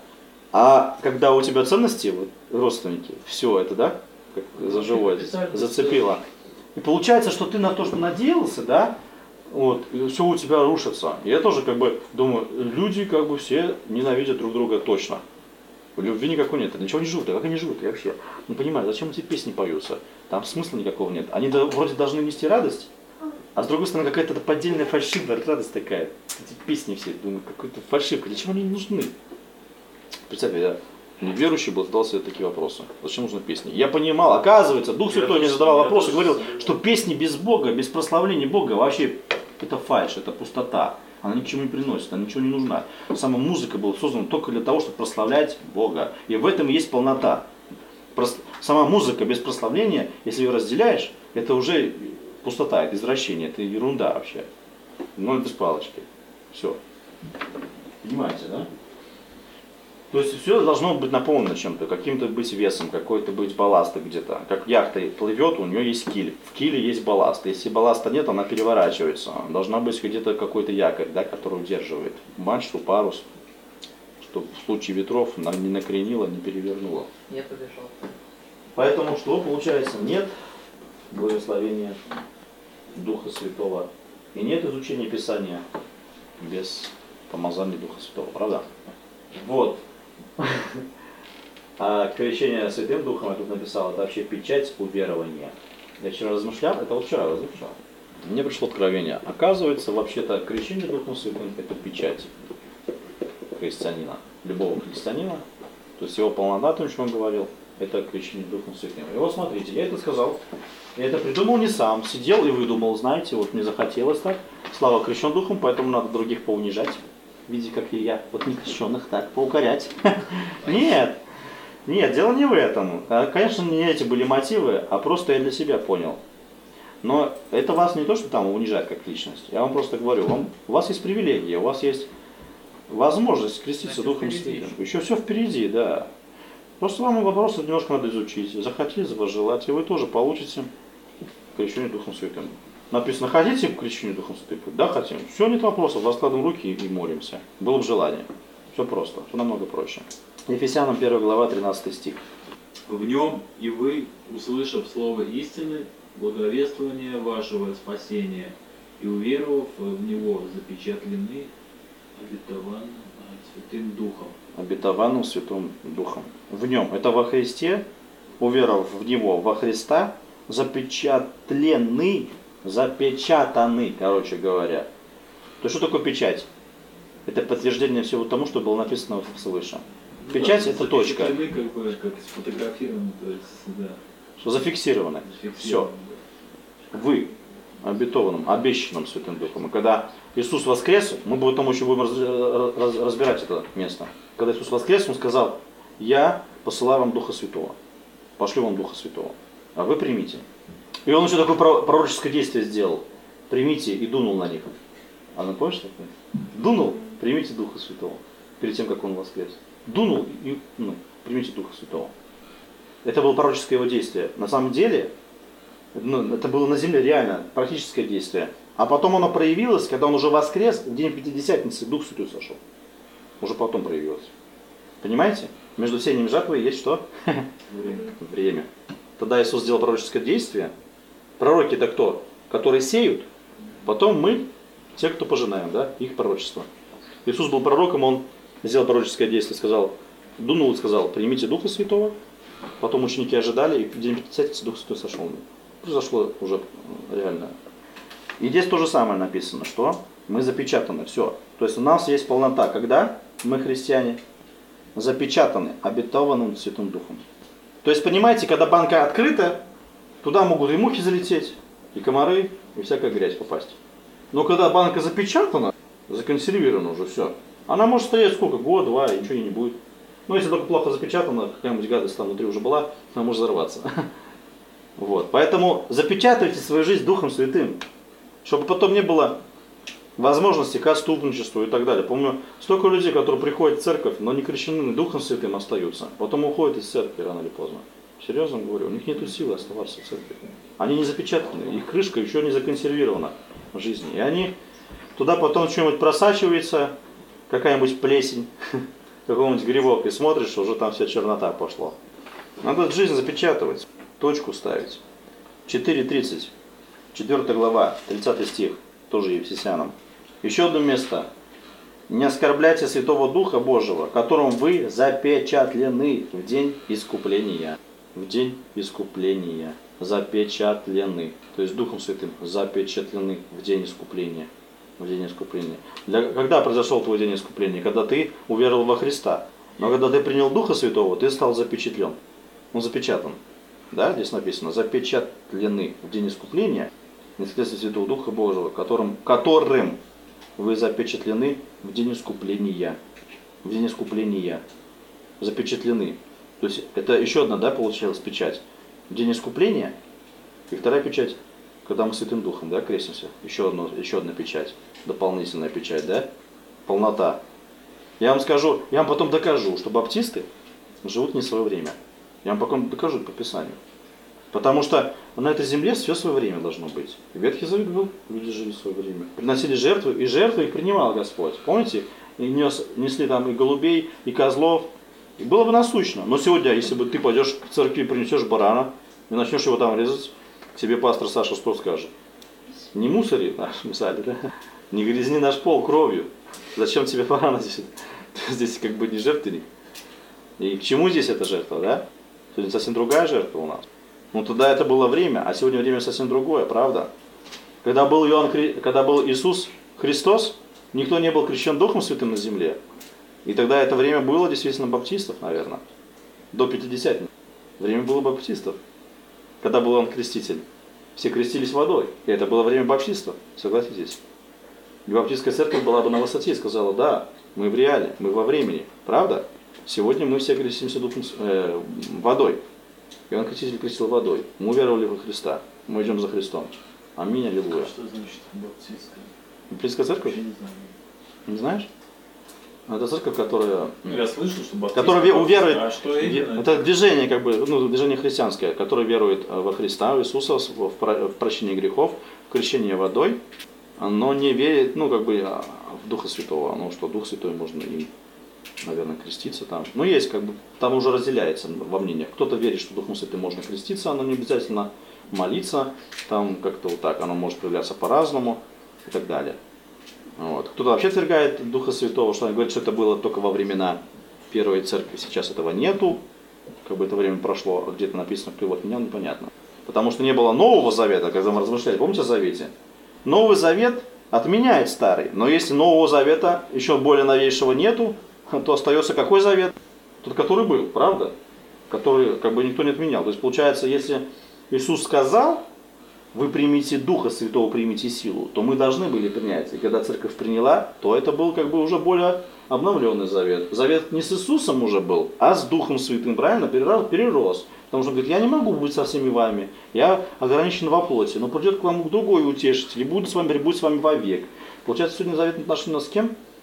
А когда у тебя ценности, вот, родственники, все это, да, как за живое зацепило. И получается, что ты на то, что надеялся, да, вот, все у тебя рушится. И я тоже как бы думаю, люди как бы все ненавидят друг друга точно. Любви никакой нет, ничего не живут, а как они живут, я вообще не понимаю, зачем эти песни поются, там смысла никакого нет. Они да, вроде должны нести радость, а с другой стороны какая-то поддельная фальшивая радость такая. Эти песни все, думаю, какой-то фальшивка, для чего они нужны? Представь, я неверующий был, задал себе такие вопросы. Зачем нужны песни? Я понимал, оказывается, Дух Святой мне задавал вопрос и говорил, что песни без Бога, без прославления Бога вообще это фальшь, это пустота. Она ни к чему не приносит, она ничего не нужна. Сама музыка была создана только для того, чтобы прославлять Бога. И в этом и есть полнота. Прос... Сама музыка без прославления, если ее разделяешь, это уже пустота, это извращение, это ерунда вообще. Ноль без палочки. Все. Понимаете, да? То есть все должно быть наполнено чем-то, каким-то быть весом, какой-то быть балласт где-то. Как яхта плывет, у нее есть киль. В киле есть балласт. Если балласта нет, она переворачивается. Должна быть где-то какой-то якорь, да, который удерживает мачту, парус, чтобы в случае ветров она не накренила, не перевернула. Я побежал. Поэтому что получается? Нет благословения Духа Святого. И нет изучения Писания без помазания Духа Святого. Правда? Вот. А крещение Святым Духом, я тут написал, это вообще печать уверования. Я вчера размышлял, это вот вчера размышлял. Мне пришло откровение. Оказывается, вообще-то крещение Духом Святым это печать христианина. Любого христианина. То есть его полнота, то, о чем он говорил, это крещение Духом Святым. И вот смотрите, я это сказал. Я это придумал не сам. Сидел и выдумал, знаете, вот мне захотелось так. Слава крещен Духом, поэтому надо других поунижать. Видите, как и я, вот некрещенных так, поукорять. Нет, нет, дело не в этом. Конечно, не эти были мотивы, а просто я для себя понял. Но это вас не то, что там унижать как личность. Я вам просто говорю, вам, у вас есть привилегия, у вас есть возможность креститься Духом Святым. Еще все впереди, да. Просто вам вопросы немножко надо изучить. Захотите, пожелать, и вы тоже получите крещение Духом Святым. Написано, хотите к крещению Духом Святым? Да, хотим. Все, нет вопросов, раскладываем руки и молимся. Было бы желание. Все просто, все намного проще. Ефесянам первая глава, тринадцатый стих. В нем и вы, услышав слово истины, благовествование вашего спасения, и уверовав в него, запечатлены обетованным Святым Духом. Обетованным Святым Духом. В нем, это во Христе, уверовав в него, во Христа, запечатлены, запечатаны, короче говоря. То что такое печать? Это подтверждение всего тому, что было написано свыше. Печать это точка. Запечатлены, как бы, как сфотографированы, то есть, да. Что зафиксировано. Все. Вы обетованным, обещанным Святым Духом. И когда Иисус воскрес, мы потом еще будем раз, раз, разбирать это место. Когда Иисус воскрес, Он сказал, я посылаю вам Духа Святого. Пошлю вам Духа Святого. А вы примите. И Он еще такое пророческое действие сделал. Примите и дунул на них. А ну помнишь такое? Дунул, примите Духа Святого. перед тем, как он воскрес. Дунул и, ну, примите Духа Святого. Это было пророческое его действие. На самом деле, ну, это было на земле реально практическое действие. А потом оно проявилось, когда он уже воскрес, в день Пятидесятницы Дух Святой сошел. Уже потом проявилось. Понимаете? Между сеянием и жатвой есть что? Время. Время. Тогда Иисус сделал пророческое действие. Пророки это кто? Которые сеют. Потом мы, те, кто пожинаем, да, их пророчество. Иисус был пророком, он сделал пророческое действие, сказал, дунул и сказал, примите Духа Святого. Потом ученики ожидали, и в день Пятидесятницы Дух Святой сошел. Произошло уже реально. И здесь то же самое написано, что мы запечатаны, все. То есть у нас есть полнота, когда мы, христиане, запечатаны обетованным Святым Духом. То есть, понимаете, когда банка открыта, туда могут и мухи залететь, и комары, и всякая грязь попасть. Но когда банка запечатана, законсервирована уже все, она может стоять сколько? Год, два, и ничего не будет. Но если только плохо запечатана, какая-нибудь гадость там внутри уже была, она может взорваться. Вот. Поэтому запечатывайте свою жизнь Духом Святым, чтобы потом не было возможности к отступничеству и так далее. Помню, столько людей, которые приходят в церковь, но не крещены Духом Святым остаются, потом уходят из церкви рано или поздно. Серьезно говорю, у них нет силы оставаться в церкви. Они не запечатаны, их крышка еще не законсервирована в жизни. И они туда потом что-нибудь просачивается, какая-нибудь плесень, какой-нибудь грибок, и смотришь, что уже там вся чернота пошла. Надо жизнь запечатывать, точку ставить. четыре тридцать, четвёртая глава, тридцатый стих, тоже Ефесянам. Еще одно место. Не оскорбляйте Святого Духа Божьего, которым вы запечатлены в день искупления. В день искупления. Запечатлены. То есть Духом Святым запечатлены в день искупления. В день искупления. Для, когда произошел твой день искупления? Когда ты уверовал во Христа. Но когда ты принял Духа Святого, ты стал запечатлен. Он запечатан. Да, здесь написано, запечатлены в день искупления, наследство Святого Духа Божьего, которым, которым вы запечатлены в день искупления. В день искупления. Запечатлены. То есть это еще одна, да, получилась печать. В день искупления. И вторая печать, когда мы Святым Духом, да, крестимся. Еще, одно, еще одна печать. Дополнительная печать, да. Полнота. Я вам скажу, я вам потом докажу, что баптисты живут не в свое время. Я вам потом докажу по Писанию. Потому что на этой земле все свое время должно быть. И Ветхий Завет был, люди жили в свое время. Приносили жертвы, и жертвы их принимал Господь. Помните? И нес, несли там и голубей, и козлов. И было бы насущно. Но сегодня, если бы ты пойдешь в церкви и принесешь барана, и начнешь его там резать, тебе пастор Саша что скажет? Не мусори наш мусали, да? Не грязни наш пол кровью. Зачем тебе барана здесь? Здесь как бы не жертвенник. И к чему здесь эта жертва, да? Сегодня совсем другая жертва у нас. Ну тогда это было время, а сегодня время совсем другое, правда? Когда был, Иоанн, когда был Иисус Христос, никто не был крещен Духом Святым на земле. И тогда это время было действительно баптистов, наверное. До Пятидесятницы. Время было баптистов. Когда был он креститель. Все крестились водой. И это было время баптиста, согласитесь. И баптистская церковь была бы на высоте и сказала, да, мы в реале, мы во времени. Правда? Сегодня мы все крестимся духом, э, водой. Иоанн Креститель крестил водой. Мы уверовали во Христа. Мы идем за Христом. Аминь, аллилуйя. Что значит баптистская? Баптистская церковь? Я не знаю. Не знаешь? Это церковь, которая, Ну, я слышал, что баптисты, которая ве- уверует. А что именно? Это движение, как бы, ну, движение христианское, которое верует во Христа, в Иисуса, в про- в прощение грехов, в крещение водой, но не верит, ну, как бы, в Духа Святого. Ну, что Дух Святой можно им, наверное, креститься там. Ну, есть, как бы, там уже разделяется во мнениях. Кто-то верит, что Духом Святым можно креститься, оно не обязательно молиться, там как-то вот так, оно может проявляться по-разному и так далее. Вот. Кто-то вообще отвергает Духа Святого, что он говорит, что это было только во времена Первой Церкви, сейчас этого нету, как бы это время прошло, где-то написано, кто его отменял, непонятно. Потому что не было Нового Завета, когда мы размышляли, помните о Завете? Новый Завет отменяет Старый, но если Нового Завета еще более новейшего нету, то остается какой Завет? Тот, который был, правда? Который как бы никто не отменял. То есть получается, если Иисус сказал, вы примите Духа Святого, примите силу, то мы должны были принять. И когда церковь приняла, то это был как бы уже более обновленный завет. Завет не с Иисусом уже был, а с Духом Святым, правильно? Перерос. перерос. Потому что он говорит, я не могу быть со всеми вами, я ограничен во плоти, но придет к вам другой утешитель, и буду с вами, будет с вами вовек. Получается, сегодня завет отношения с кем?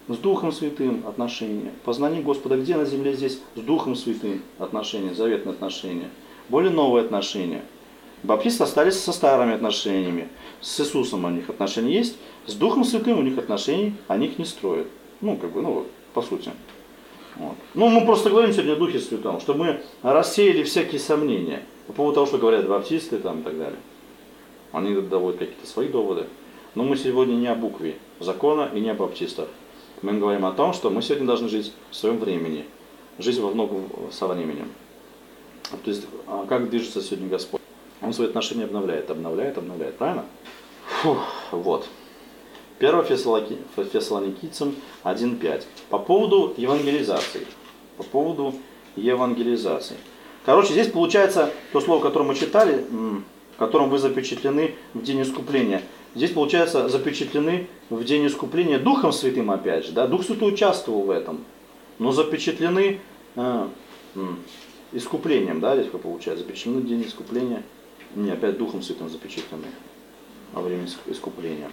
с Духом Святым отношения. Познание Господа где на земле здесь? С Духом Святым отношения, заветные отношения. Более новые отношения. Баптисты остались со старыми отношениями. С Иисусом у них отношения есть, с Духом Святым у них отношений, они их не строят. Ну, как бы, ну, по сути. Вот. Ну, мы просто говорим сегодня о Духе Святом, чтобы мы рассеяли всякие сомнения по поводу того, что говорят баптисты там, и так далее. Они доводят какие-то свои доводы. Но мы сегодня не о букве закона и не о баптистах. Мы говорим о том, что мы сегодня должны жить в своем времени, жить во многом со временем. То есть, как движется сегодня Господь? Он свои отношения обновляет, обновляет, обновляет. Правильно? Фух, вот. первое Фессалоникийцам один пять. По поводу евангелизации. По поводу евангелизации. Короче, здесь получается то слово, которое мы читали, в котором вы запечатлены в день искупления. Здесь, получается, запечатлены в день искупления Духом Святым, опять же. Да? Дух Святой участвовал в этом. Но запечатлены э, искуплением. Да, здесь как получается. Запечатлены в день искупления. Не, опять Духом Святым запечатлены во время искупления.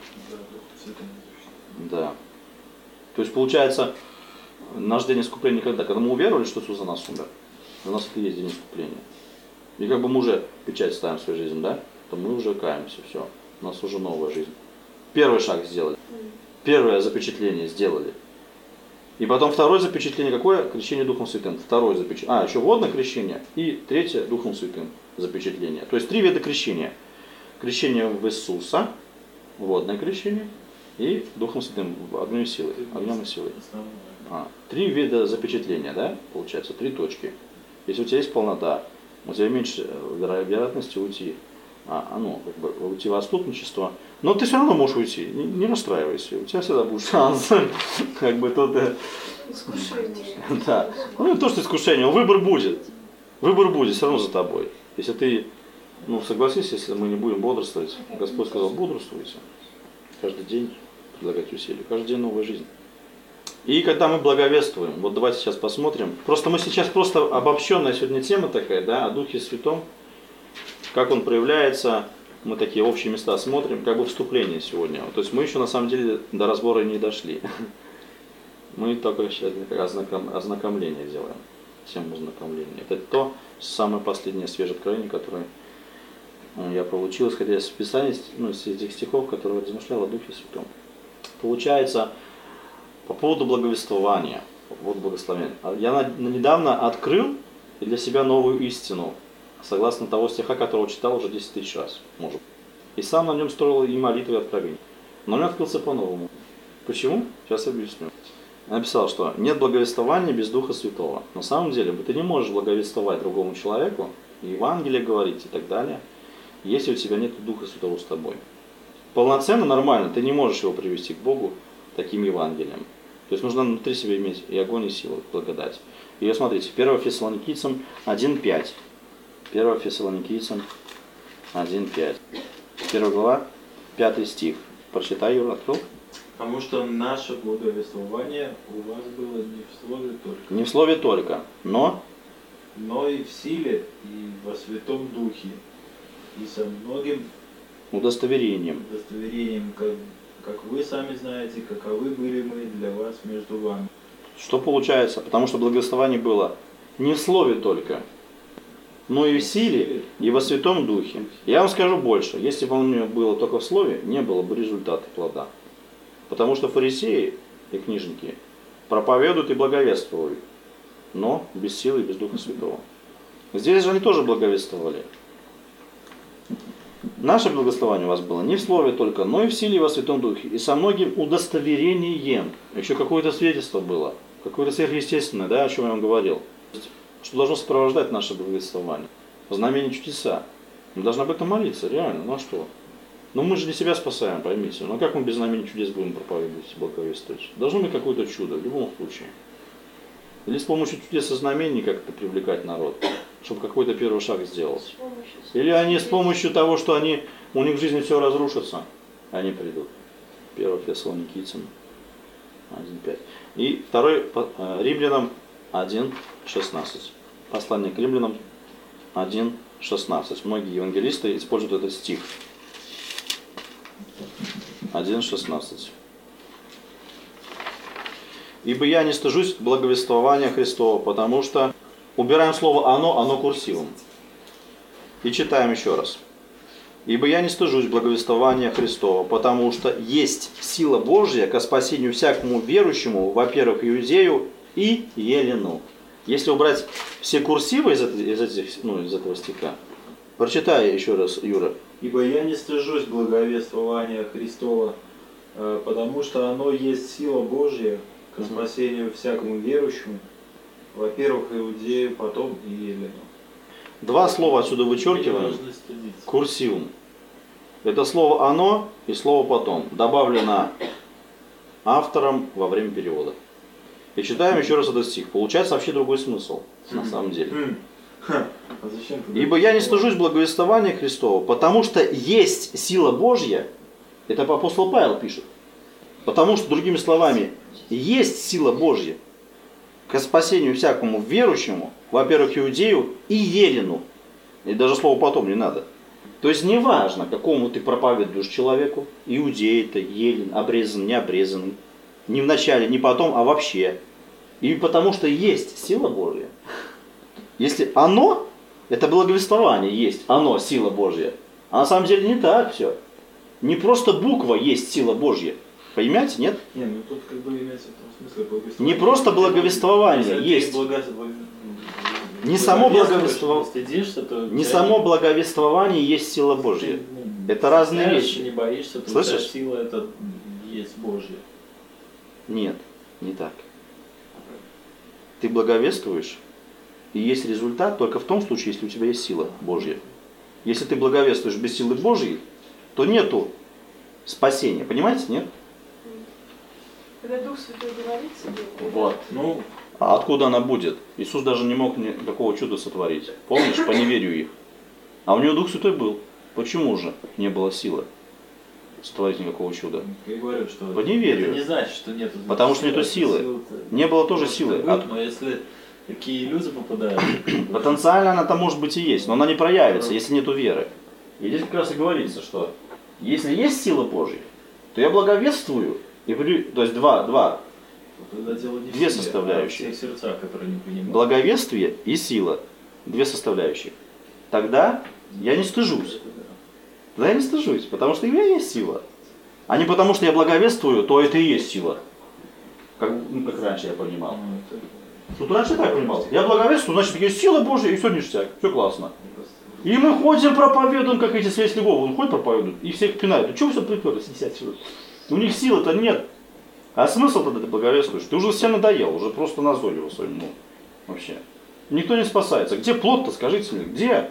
Да. То есть, получается, наш день искупления когда? Когда мы уверовали, что Иисус за нас умер. У нас это и есть день искупления. И как бы мы уже печать ставим в свою жизнь, да? То мы уже каемся, все. У нас уже новая жизнь. Первый шаг сделали. Первое запечатление сделали. И потом второе запечатление какое? Крещение Духом Святым. Второе запечатление. А, еще водное крещение. И третье Духом Святым запечатление. То есть три вида крещения. Крещение в Иисуса, водное крещение и Духом Святым, огнем и силой. Огнем и силой. А, три вида запечатления, да? Получается, три точки. Если у тебя есть полнота, у тебя меньше вероятности уйти. А, ну, как бы уйти в отступничество. Но ты все равно можешь уйти, не, не расстраивайся, у тебя всегда будет шанс. Как бы тут. Искушение. Да. Ну не то, что искушение, выбор будет. Выбор будет все равно за тобой. Если ты, ну согласись, если мы не будем бодрствовать, Господь сказал, бодрствуйте. Каждый день предлагать усилия, каждый день новая жизнь. И когда мы благовествуем, вот давайте сейчас посмотрим. Просто мы сейчас просто обобщенная сегодня тема такая, да, о Духе Святом. Как он проявляется, мы такие общие места смотрим, как бы вступление сегодня. То есть мы еще на самом деле до разбора не дошли. Мы только сейчас ознакомление делаем, тему ознакомления. Это то самое последнее свежее откровение, которое я получил, исходя из Писаний, ну, из этих стихов, которые я размышлял о Духе Святом. Получается, по поводу благовествования, по поводу благословения. Я недавно открыл для себя новую истину, согласно того стиха, которого читал уже десять тысяч раз, может. И сам на нем строил и молитвы, и откровения. Но он открылся по-новому. Почему? Сейчас я объясню. Я написал, что нет благовествования без Духа Святого. На самом деле, ты не можешь благовествовать другому человеку, и Евангелие говорить и так далее, если у тебя нет Духа Святого с тобой. Полноценно, нормально, ты не можешь его привести к Богу таким Евангелием. То есть нужно внутри себя иметь и огонь, и силу, и благодать. И вот смотрите, первое Фессалоникийцам один пять. первое Фессалоникийцам один пять. первая глава, пятый стих. Прочитай, Юра, открыл. Потому что наше благовествование у вас было не в слове только. Не в слове только, но... но и в силе, и во Святом Духе, и со многим удостоверением. удостоверением, как, как вы сами знаете, каковы были мы для вас между вами. Что получается? Потому что благовествование было не в слове только, но и в силе, и во Святом Духе. Я вам скажу больше. Если бы оно было только в слове, не было бы результата плода. Потому что фарисеи и книжники проповедуют и благовествуют, но без силы и без Духа Святого. Здесь же они тоже благовествовали. Наше благословение у вас было не в слове только, но и в силе и во Святом Духе. И со многим удостоверением. Еще какое-то свидетельство было. Какое-то сверхъестественное, да, о чем я вам говорил. Что должно сопровождать наше благовествование. Знамения, чудеса. Мы должны об этом молиться, реально. Ну а что? Но мы же не себя спасаем, поймите. Ну как мы без знамений чудес будем проповедовать и благовествовать? Должно быть какое-то чудо, в любом случае. Или с помощью чудес и знамений как-то привлекать народ, чтобы какой-то первый шаг сделать. Или они с помощью того, что они, у них в жизни все разрушится, они придут. первое Фессалоникийцам один пять. И второй Римлянам один шестнадцать. Послание к Римлянам один шестнадцать. Многие евангелисты используют этот стих. один шестнадцать. Ибо я не стыжусь благовествования Христова, потому что убираем слово «оно», оно курсивом. И читаем еще раз. Ибо я не стыжусь благовествования Христова, потому что есть сила Божья ко спасению всякому верующему, во-первых, иудею и елену. Если убрать все курсивы из, из, этих, ну, из этого стиха, прочитай еще раз, Юра. Ибо я не стыжусь благовествования Христова, э, потому что оно есть сила Божья к спасению всякому верующему, во-первых, иудею, потом и елену. Два слова отсюда Не вычеркиваем должны стыдиться. курсивом. Это слово «оно» и слово «потом» добавлено автором во время перевода. И читаем еще раз этот стих. Получается вообще другой смысл, на самом деле. М. Ха. А зачем ты Ибо так я не сказал? стыжусь благовествования Христова, потому что есть сила Божья. Это апостол Павел пишет. Потому что, другими словами, есть сила Божья к спасению всякому верующему, во-первых, иудею и елену. И даже слово «потом» не надо. То есть неважно, какому ты проповедуешь человеку, иудей это, елен, обрезан, не обрезанный. Не в начале, не потом, а вообще. И потому что есть сила Божья. Если оно, это благовествование есть, оно, сила Божья. А на самом деле не так все. Не просто буква есть сила Божья. Понимаете, нет? Не, ну тут как бы имеется в том смысле благовествование. Не просто благовествование Если ты есть. благо- Не само благовествуешь, благовествование. стыдишься, то Не тебя само благовествование есть сила ты, Божья. ну, Это разные знаешь, вещи. Не боишься, то Слышишь? у тебя сила это есть Божья. Нет, не так. Ты благовествуешь, и есть результат только в том случае, если у тебя есть сила Божья. Если ты благовествуешь без силы Божьей, то нету спасения. Понимаете, нет? Когда Дух Святой говорит тебе, Вот. Ну, А откуда она будет? Иисус даже не мог никакого чуда сотворить. Помнишь, по неверию их. А у него Дух Святой был. Почему же не было силы сотворить никакого чуда? я говорю, что По неверию. это не значит, что нету. Потому что нету силы. Силы-то Не было тоже может силы. быть, От- Но если такие иллюзии попадают, Потенциально она там может быть и есть, но она не проявится, если нету веры. И здесь как раз и говорится, что если есть сила Божья, то я благовествую. И, при- то есть два, два. тогда дело не в Две силе, составляющие. а в тех сердцах, которые не принимают. Благовествие и сила. Две составляющие. Тогда я не стыжусь. Тогда я не стыжусь, потому что у меня есть сила. А не потому что я благовествую, то это и есть сила. Как, ну, как раньше я понимал. Ну, это Тут раньше я так понимал. Я благовествую, значит, есть сила Божья, и все ништяк, все классно. И мы ходим, проповедуем, как эти связь Львова. Он ходит, проповедует, и всех пинают. Ну что вы все приперлись, сидят сюда? У них силы-то нет. А смысл тогда ты благовествуешь? Ты уже всем надоел, уже просто назойливо своим, ну, вообще. Никто не спасается. Где плод-то, скажите мне, где?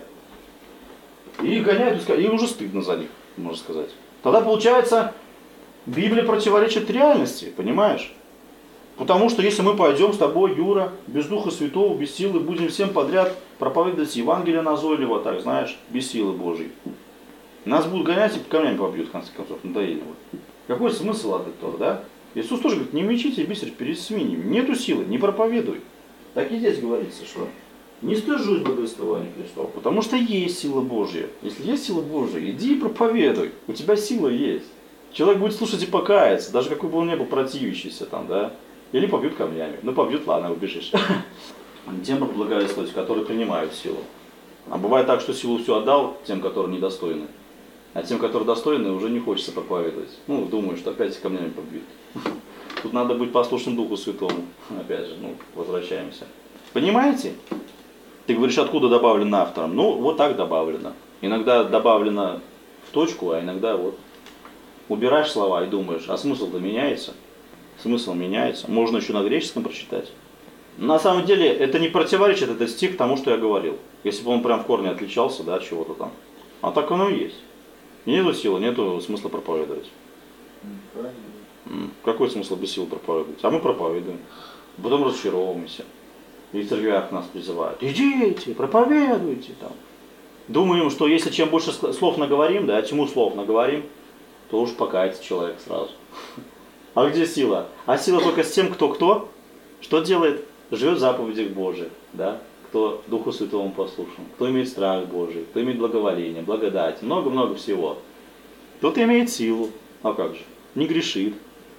И гоняют, и уже стыдно за них, можно сказать. Тогда получается, Библия противоречит реальности, понимаешь? Потому что если мы пойдем с тобой, Юра, без Духа Святого, без силы, будем всем подряд проповедовать Евангелие назойливо, так знаешь, без силы Божьей. Нас будут гонять и камнями побьют, в конце концов, надоели. Какой смысл от этого, да? Иисус тоже говорит, не мечите бисер перед свиньями, нету силы, не проповедуй. Так и здесь говорится, что не стыжусь благовествования Христова, потому что есть сила Божья. Если есть сила Божья, иди и проповедуй, у тебя сила есть. Человек будет слушать и покаяться, даже какой бы он ни был противящийся там, да? Или побьют камнями. Ну побьют, ладно, убежишь. Тем благовествовать, которые принимают силу. А бывает так, что силу всю отдал тем, которые недостойны. А тем, которые достойны, уже не хочется проповедовать. Ну, думаю, что опять камнями побьют. Тут надо быть послушным Духу Святому. Опять же, ну, возвращаемся. Понимаете? Ты говоришь, откуда добавлено автором? Ну, вот так добавлено. Иногда добавлено в точку, а иногда вот убираешь слова и думаешь, а смысл-то меняется. Смысл меняется. Можно еще на греческом прочитать. На самом деле, это не противоречит этот стих тому, что я говорил. Если бы он прям в корне отличался, да, от чего-то там. А так оно и есть. Нету силы, нету смысла проповедовать. правильно. М, Какой смысл без сил проповедовать? А мы проповедуем. Потом разочаровываемся. И в церквях нас призывают. Идите, проповедуйте там. Думаем, что если чем больше сл- слов наговорим, да, тьму слов наговорим, то уж покается человек сразу. А где сила? А сила только с тем, кто кто? Что делает? Живет в заповедях Божьих, да? Кто Духу Святому послушен, кто имеет страх Божий, кто имеет благоволение, благодать, много-много всего. Тот имеет силу. А как же? Не грешит.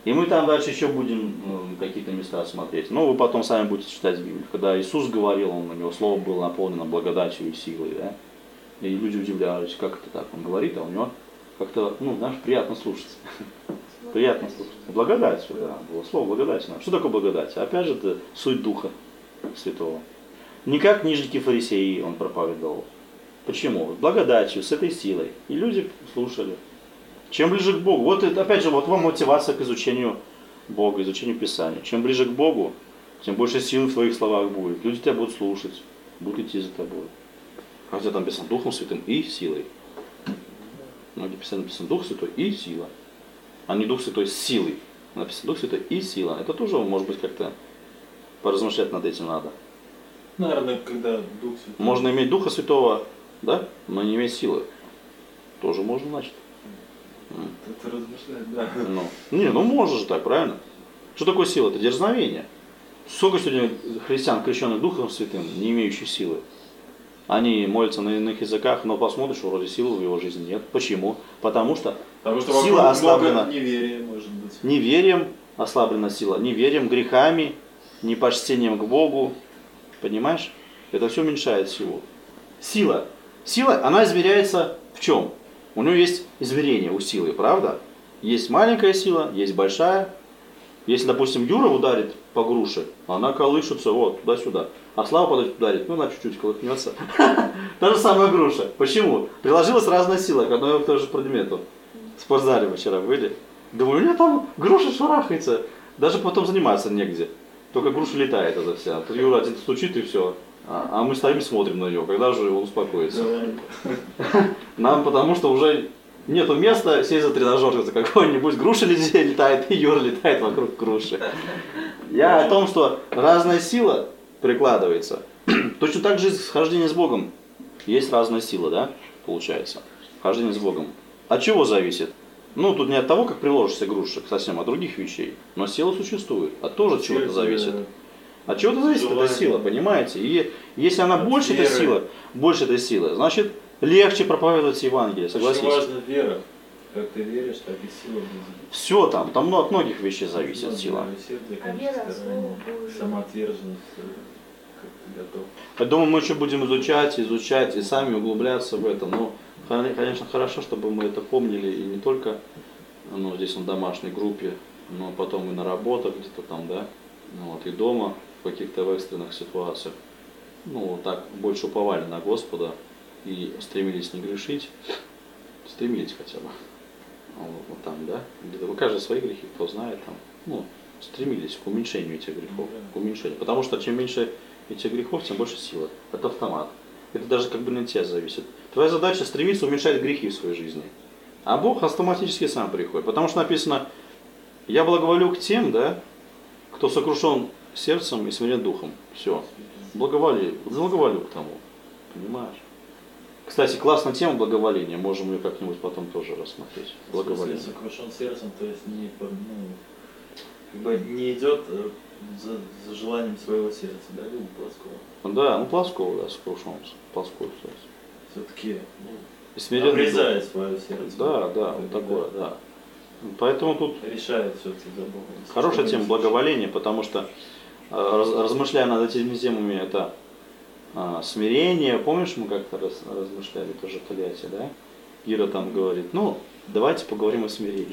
И мы там дальше еще будем ну, какие-то места смотреть. Но вы потом сами будете читать Библию. Когда Иисус говорил, он, у него слово было наполнено благодатью и силой. Да? И люди удивлялись, как это так. Он говорит, а у него как-то, ну, знаешь, приятно слушать. Приятно слушать. Благодать, да, было слово благодать. Что такое благодать? Опять же, это суть Духа Святого. Не как книжники фарисеи он проповедовал. Почему? С благодатью, с этой силой. И люди слушали. Чем ближе к Богу, вот это, опять же, вот вам мотивация к изучению Бога, изучению Писания. Чем ближе к Богу, тем больше силы в твоих словах будет. Люди тебя будут слушать, будут идти за тобой. Хотя там написано Духом Святым и силой. Но где написано, написано Дух Святой и сила. А не Дух Святой с силой. Написано Дух Святой и сила. Это тоже, может быть, как-то поразмышлять над этим надо. Наверное, когда Дух Святой... Можно иметь Духа Святого, да, но не иметь силы. Тоже можно, значит. Это размышлять, да. Ну, не, ну можно же так, правильно? Что такое сила? Это дерзновение. Сколько сегодня христиан, крещенных Духом Святым, не имеющих силы? Они молятся на иных языках, но посмотришь, вроде силы в его жизни нет. Почему? Потому что, Потому что сила вокруг ослаблена много неверия, может быть. неверием, ослаблена сила, неверием, грехами, непочтением к Богу. Понимаешь? Это все уменьшает силу. Сила. Сила, она измеряется в чем? У него есть измерение у силы, правда? Есть маленькая сила, есть большая. Если, допустим, Юра ударит по груше, она колышется вот туда-сюда. А Слава подойдет ударит, ну она чуть-чуть колыхнется. Та же самая груша. Почему? Приложилась разная сила к одному и тому же предмету. В спортзале мы вчера были. Думаю, у меня там груша шарахается. Даже потом заниматься негде. Только груша летает эта вся. Юра один стучит и все. А, а мы стоим и смотрим на нее, когда же он успокоится. Нам потому что уже нету места сесть за тренажер за какой-нибудь. Груша летает, и Юра летает вокруг груши. Я о том, что разная сила прикладывается. Точно так же схождение с Богом. Есть разная сила, да, получается. Хождение с Богом. От чего зависит? Ну, тут не от того, как приложишься груша, совсем от других вещей. Но сила существует. От тоже от чего-то зависит. От чего-то зависит эта сила, понимаете? И если она больше этой силы, больше этой силы, значит, легче проповедовать Евангелие, согласитесь? Очень важна вера. Как ты веришь, так и сила будет. Все там, там ну, от многих вещей зависит Ну, сила. милосердие, А конечно, вера, старание, Слово Божие. самоотверженность, э, как ты готов. Я думаю, мы еще будем изучать, изучать и сами углубляться в это. Но, конечно, хорошо, чтобы мы это помнили и не только ну, здесь на домашней группе, но потом и на работах где-то там, да, ну, вот, и дома в каких-то экстренных ситуациях. Ну, вот так больше уповали на Господа и стремились не грешить, стремились хотя бы. Вот, вот там, да, где-то вы каждый свои грехи, кто знает, там, ну, стремились к уменьшению этих грехов, к уменьшению. Потому что чем меньше этих грехов, тем больше силы. Это автомат. Это даже как бы не от тебя зависит. Твоя задача стремиться уменьшать грехи в своей жизни. А Бог автоматически сам приходит. Потому что написано, я благоволю к тем, да, кто сокрушен сердцем и смирен духом. Все. Благоволю, благоволю к тому. Понимаешь? Кстати, классная тема благоволения. Можем ее как-нибудь потом тоже рассмотреть. Благоволение. Сокрушен сердцем, то есть не, по- ну, как бы не идет э, за, за желанием своего сердца, да, либо плоского. Да, ну плоского, да, сокрушен. Плоское сердце. Все-таки И ну, смиренный дух. обрезает свое сердце. Да, да, вот такое, да. Поэтому тут Решает все-таки за Богом. хорошая Что тема не благоволения, потому что э, раз- размышляя над этими темами, это а, смирение. Помнишь, мы как-то раз- размышляли тоже в Тольятти, да? Ира там говорит, ну, давайте поговорим о смирении.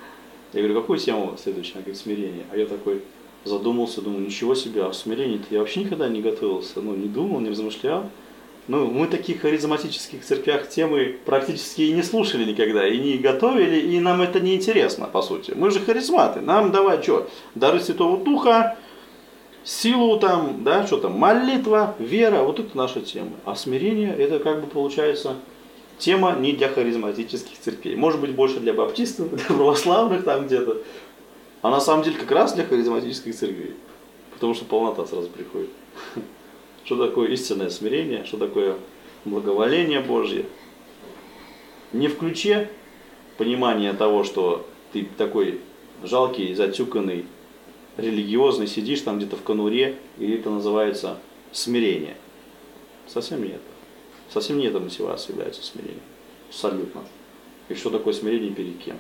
Я говорю, какую тему следующую? Она говорит, смирение. А я такой задумался, думаю, ничего себе, а в смирении-то я вообще никогда не готовился, ну, не думал, не размышлял. Ну, мы в таких харизматических церквях темы практически и не слушали никогда, и не готовили, и нам это не интересно, по сути. Мы же харизматы, нам давай что? Дары Святого Духа, силу там, да, что там, молитва, вера, вот это наша тема. А смирение, это как бы получается тема не для харизматических церквей. Может быть, больше для баптистов, для православных там где-то. А на самом деле как раз для харизматических церквей. Потому что полнота сразу приходит. Что такое истинное смирение, что такое благоволение Божье. Не в ключе понимания того, что ты такой жалкий, затюканный, религиозный, сидишь там где-то в конуре, и это называется смирение. Совсем не это. Совсем не эта мотивация является смирением. Абсолютно. И что такое смирение перед кем?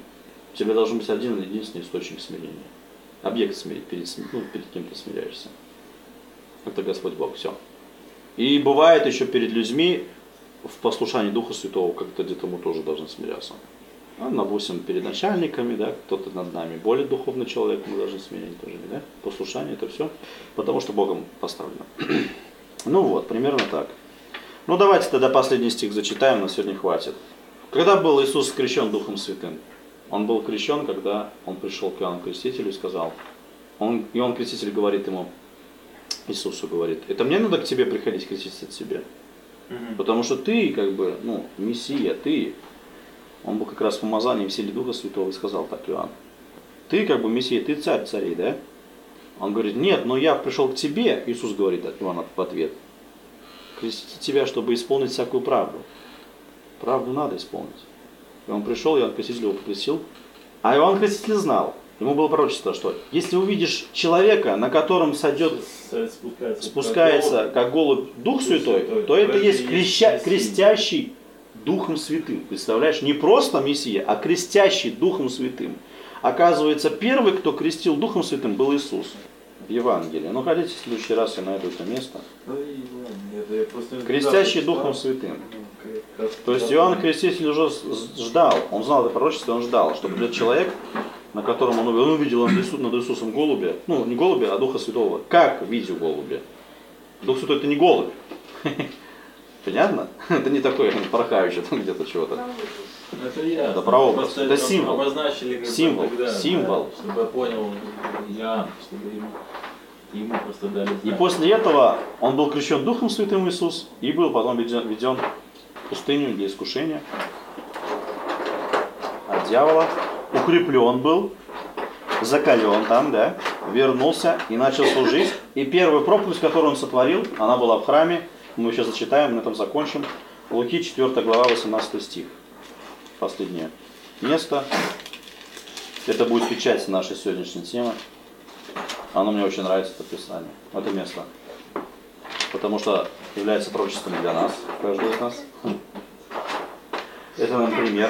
У тебя должен быть один единственный источник смирения. Объект смирения, перед, ну, перед кем ты смиряешься. Это Господь Бог, все. И бывает еще перед людьми в послушании Духа Святого, как-то где-то мы тоже должны смиряться. Ну, допустим, перед начальниками, да, кто-то над нами более духовный человек, мы должны смирение тоже, да. Послушание это все, потому что Богом поставлено. Ну вот, примерно так. Ну давайте тогда последний стих зачитаем, на сегодня хватит. Когда был Иисус крещен Духом Святым? Он был крещен, когда он пришел к Иоанну Крестителю и сказал, он, Иоанн Креститель говорит ему, Иисусу говорит, это мне надо к тебе приходить креститься от себя? Мгм. Потому что ты, как бы, ну, Мессия, ты, он был как раз в помазании в силе Духа Святого и сказал так, Иоанн, ты, как бы, Мессия, ты царь царей, да? Он говорит, нет, но я пришел к тебе, Иисус говорит Иоанн в ответ, крестить тебя, чтобы исполнить всякую правду. Правду надо исполнить. И он пришел, Иоанн Креститель его покрестил. А Иоанн Креститель знал, ему было пророчество, что если увидишь человека, на котором сойдет, Спускается, спускается, как голубь, Дух Святой, то это есть креща- крестящий Духом Святым. Представляешь, не просто Мессия, а крестящий Духом Святым. Оказывается, первый, кто крестил Духом Святым, был Иисус в Евангелии. Ну, хотите, в следующий раз я найду это место. Ну и ладно, это я просто Крестящий недавно Духом читал. Святым. Ну, как раз То есть недавно. Иоанн Креститель уже с- ждал, он знал это пророчество, он ждал, что придет человек, на котором он, он увидел над, Иису- над Иисусом голубя, ну не голубя, а Духа Святого. Как видел голубя? Дух Святой это не голубь. Понятно? Это не такой порхающий там где-то чего-то. Это я. Это прообраз. Просто Это символ. Обозначили как бы Символ. тогда, Символ. да, чтобы я понял, Иоанн, чтобы ему, ему просто дали И знак. после этого он был крещен Духом Святым Иисус и был потом введен введен в пустыню для искушения от дьявола. Укреплен был, закален там, да, вернулся и начал служить. И первую проповедь, которую он сотворил, она была в храме. Мы сейчас зачитаем, на этом закончим. Луки четвёртая глава, восемнадцатый стих. Последнее место. Это будет печать нашей сегодняшней темы. Оно мне очень нравится, это Писание. Это место. Потому что является пророчеством для нас, каждого из нас. Это нам пример.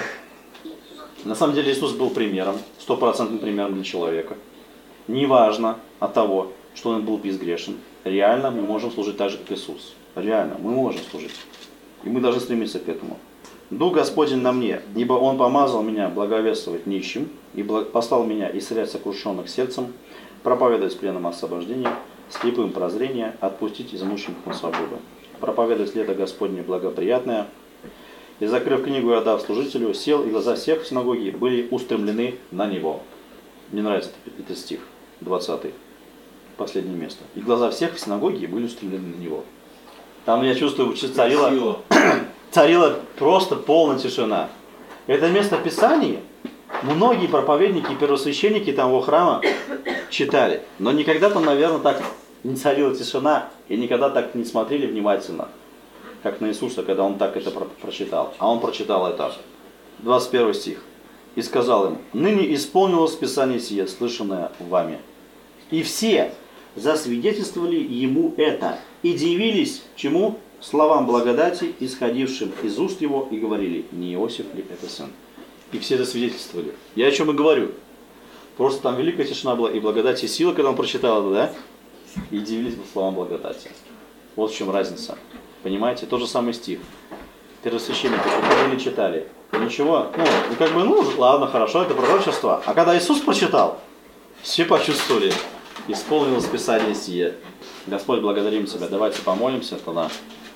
На самом деле Иисус был примером, стопроцентным примером для человека. Неважно от того, что он был безгрешен. Реально мы можем служить так же, как Иисус. Реально, мы можем служить. И мы должны стремиться к этому. Дух Господень на мне, ибо Он помазал меня благовествовать нищим, и благ- послал меня исцелять сокрушенных сердцем, проповедовать пленным освобождение, слепым прозрение, отпустить измученных на свободу. Проповедовать лето Господне благоприятное. И закрыв книгу и отдав служителю, сел, и глаза всех в синагоге были устремлены на него. Мне нравится этот стих, двадцатый, последнее место. И глаза всех в синагоге были устремлены на него. Там, я чувствую, царила, Сила. царила просто полная тишина. Это место Писания многие проповедники и первосвященники того храма читали. Но никогда там, наверное, так не царила тишина, и никогда так не смотрели внимательно, как на Иисуса, когда он так это про- прочитал. А он прочитал это. двадцать первый стих. И сказал им, ныне исполнилось Писание сие, слышанное вами. И все засвидетельствовали ему это, и дивились чему? Словам благодати, исходившим из уст его, и говорили, не Иосиф ли это сын? И все засвидетельствовали. Я о чем и говорю. Просто там великая тишина была, и благодать, и сила, когда он прочитал это, да? И дивились словам благодати. Вот в чем разница. Понимаете? Тот же самый стих. Первосвященники приходили, читали. Ничего, ну, ну, как бы, ну, ладно, хорошо, это пророчество. А когда Иисус прочитал, все почувствовали, исполнилось Писание сие. Господь, благодарим Тебя. Давайте помолимся тогда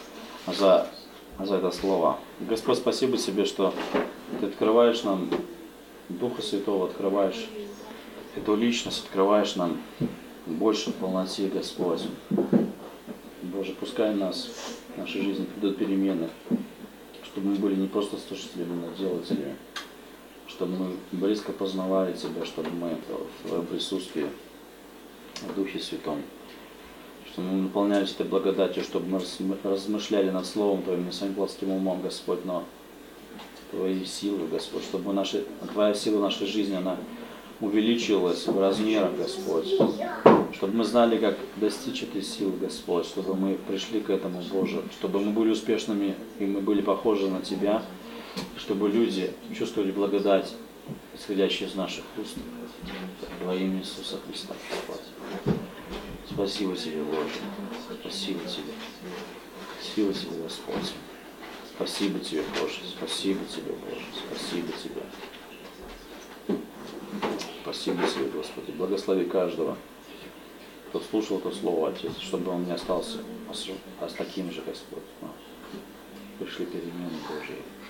за, за это слово. Господь, спасибо Тебе, что Ты открываешь нам Духа Святого, открываешь эту личность, открываешь нам больше в полноте, Господь. Боже, пускай нас, в нашей жизни придут перемены, чтобы мы были не просто слушателями, но делателями, чтобы мы близко познавали Тебя, чтобы мы в Твоем присутствии, в Духе Святом, чтобы мы наполнялись этой благодатью, чтобы мы размышляли над Словом Твоим, не своим плотским умом, Господь, но Твоей силой, Господь, чтобы наши, Твоя сила в нашей жизни, она увеличилась в размерах, Господь, чтобы мы знали, как достичь этой силы, Господь, чтобы мы пришли к этому, Боже, чтобы мы были успешными и мы были похожи на Тебя, чтобы люди чувствовали благодать исходящие из наших уст, во имя Иисуса Христа, Господь. Спасибо Тебе, Боже. Спасибо Тебе. Спасибо Тебе, Господь. Спасибо Тебе, Боже. Спасибо Тебе, Боже. Спасибо Тебе. Спасибо Тебе, Господи. Благослови каждого, кто слушал это слово, Отец, чтобы он не остался а с таким же, Господь. Но пришли перемены Божьи.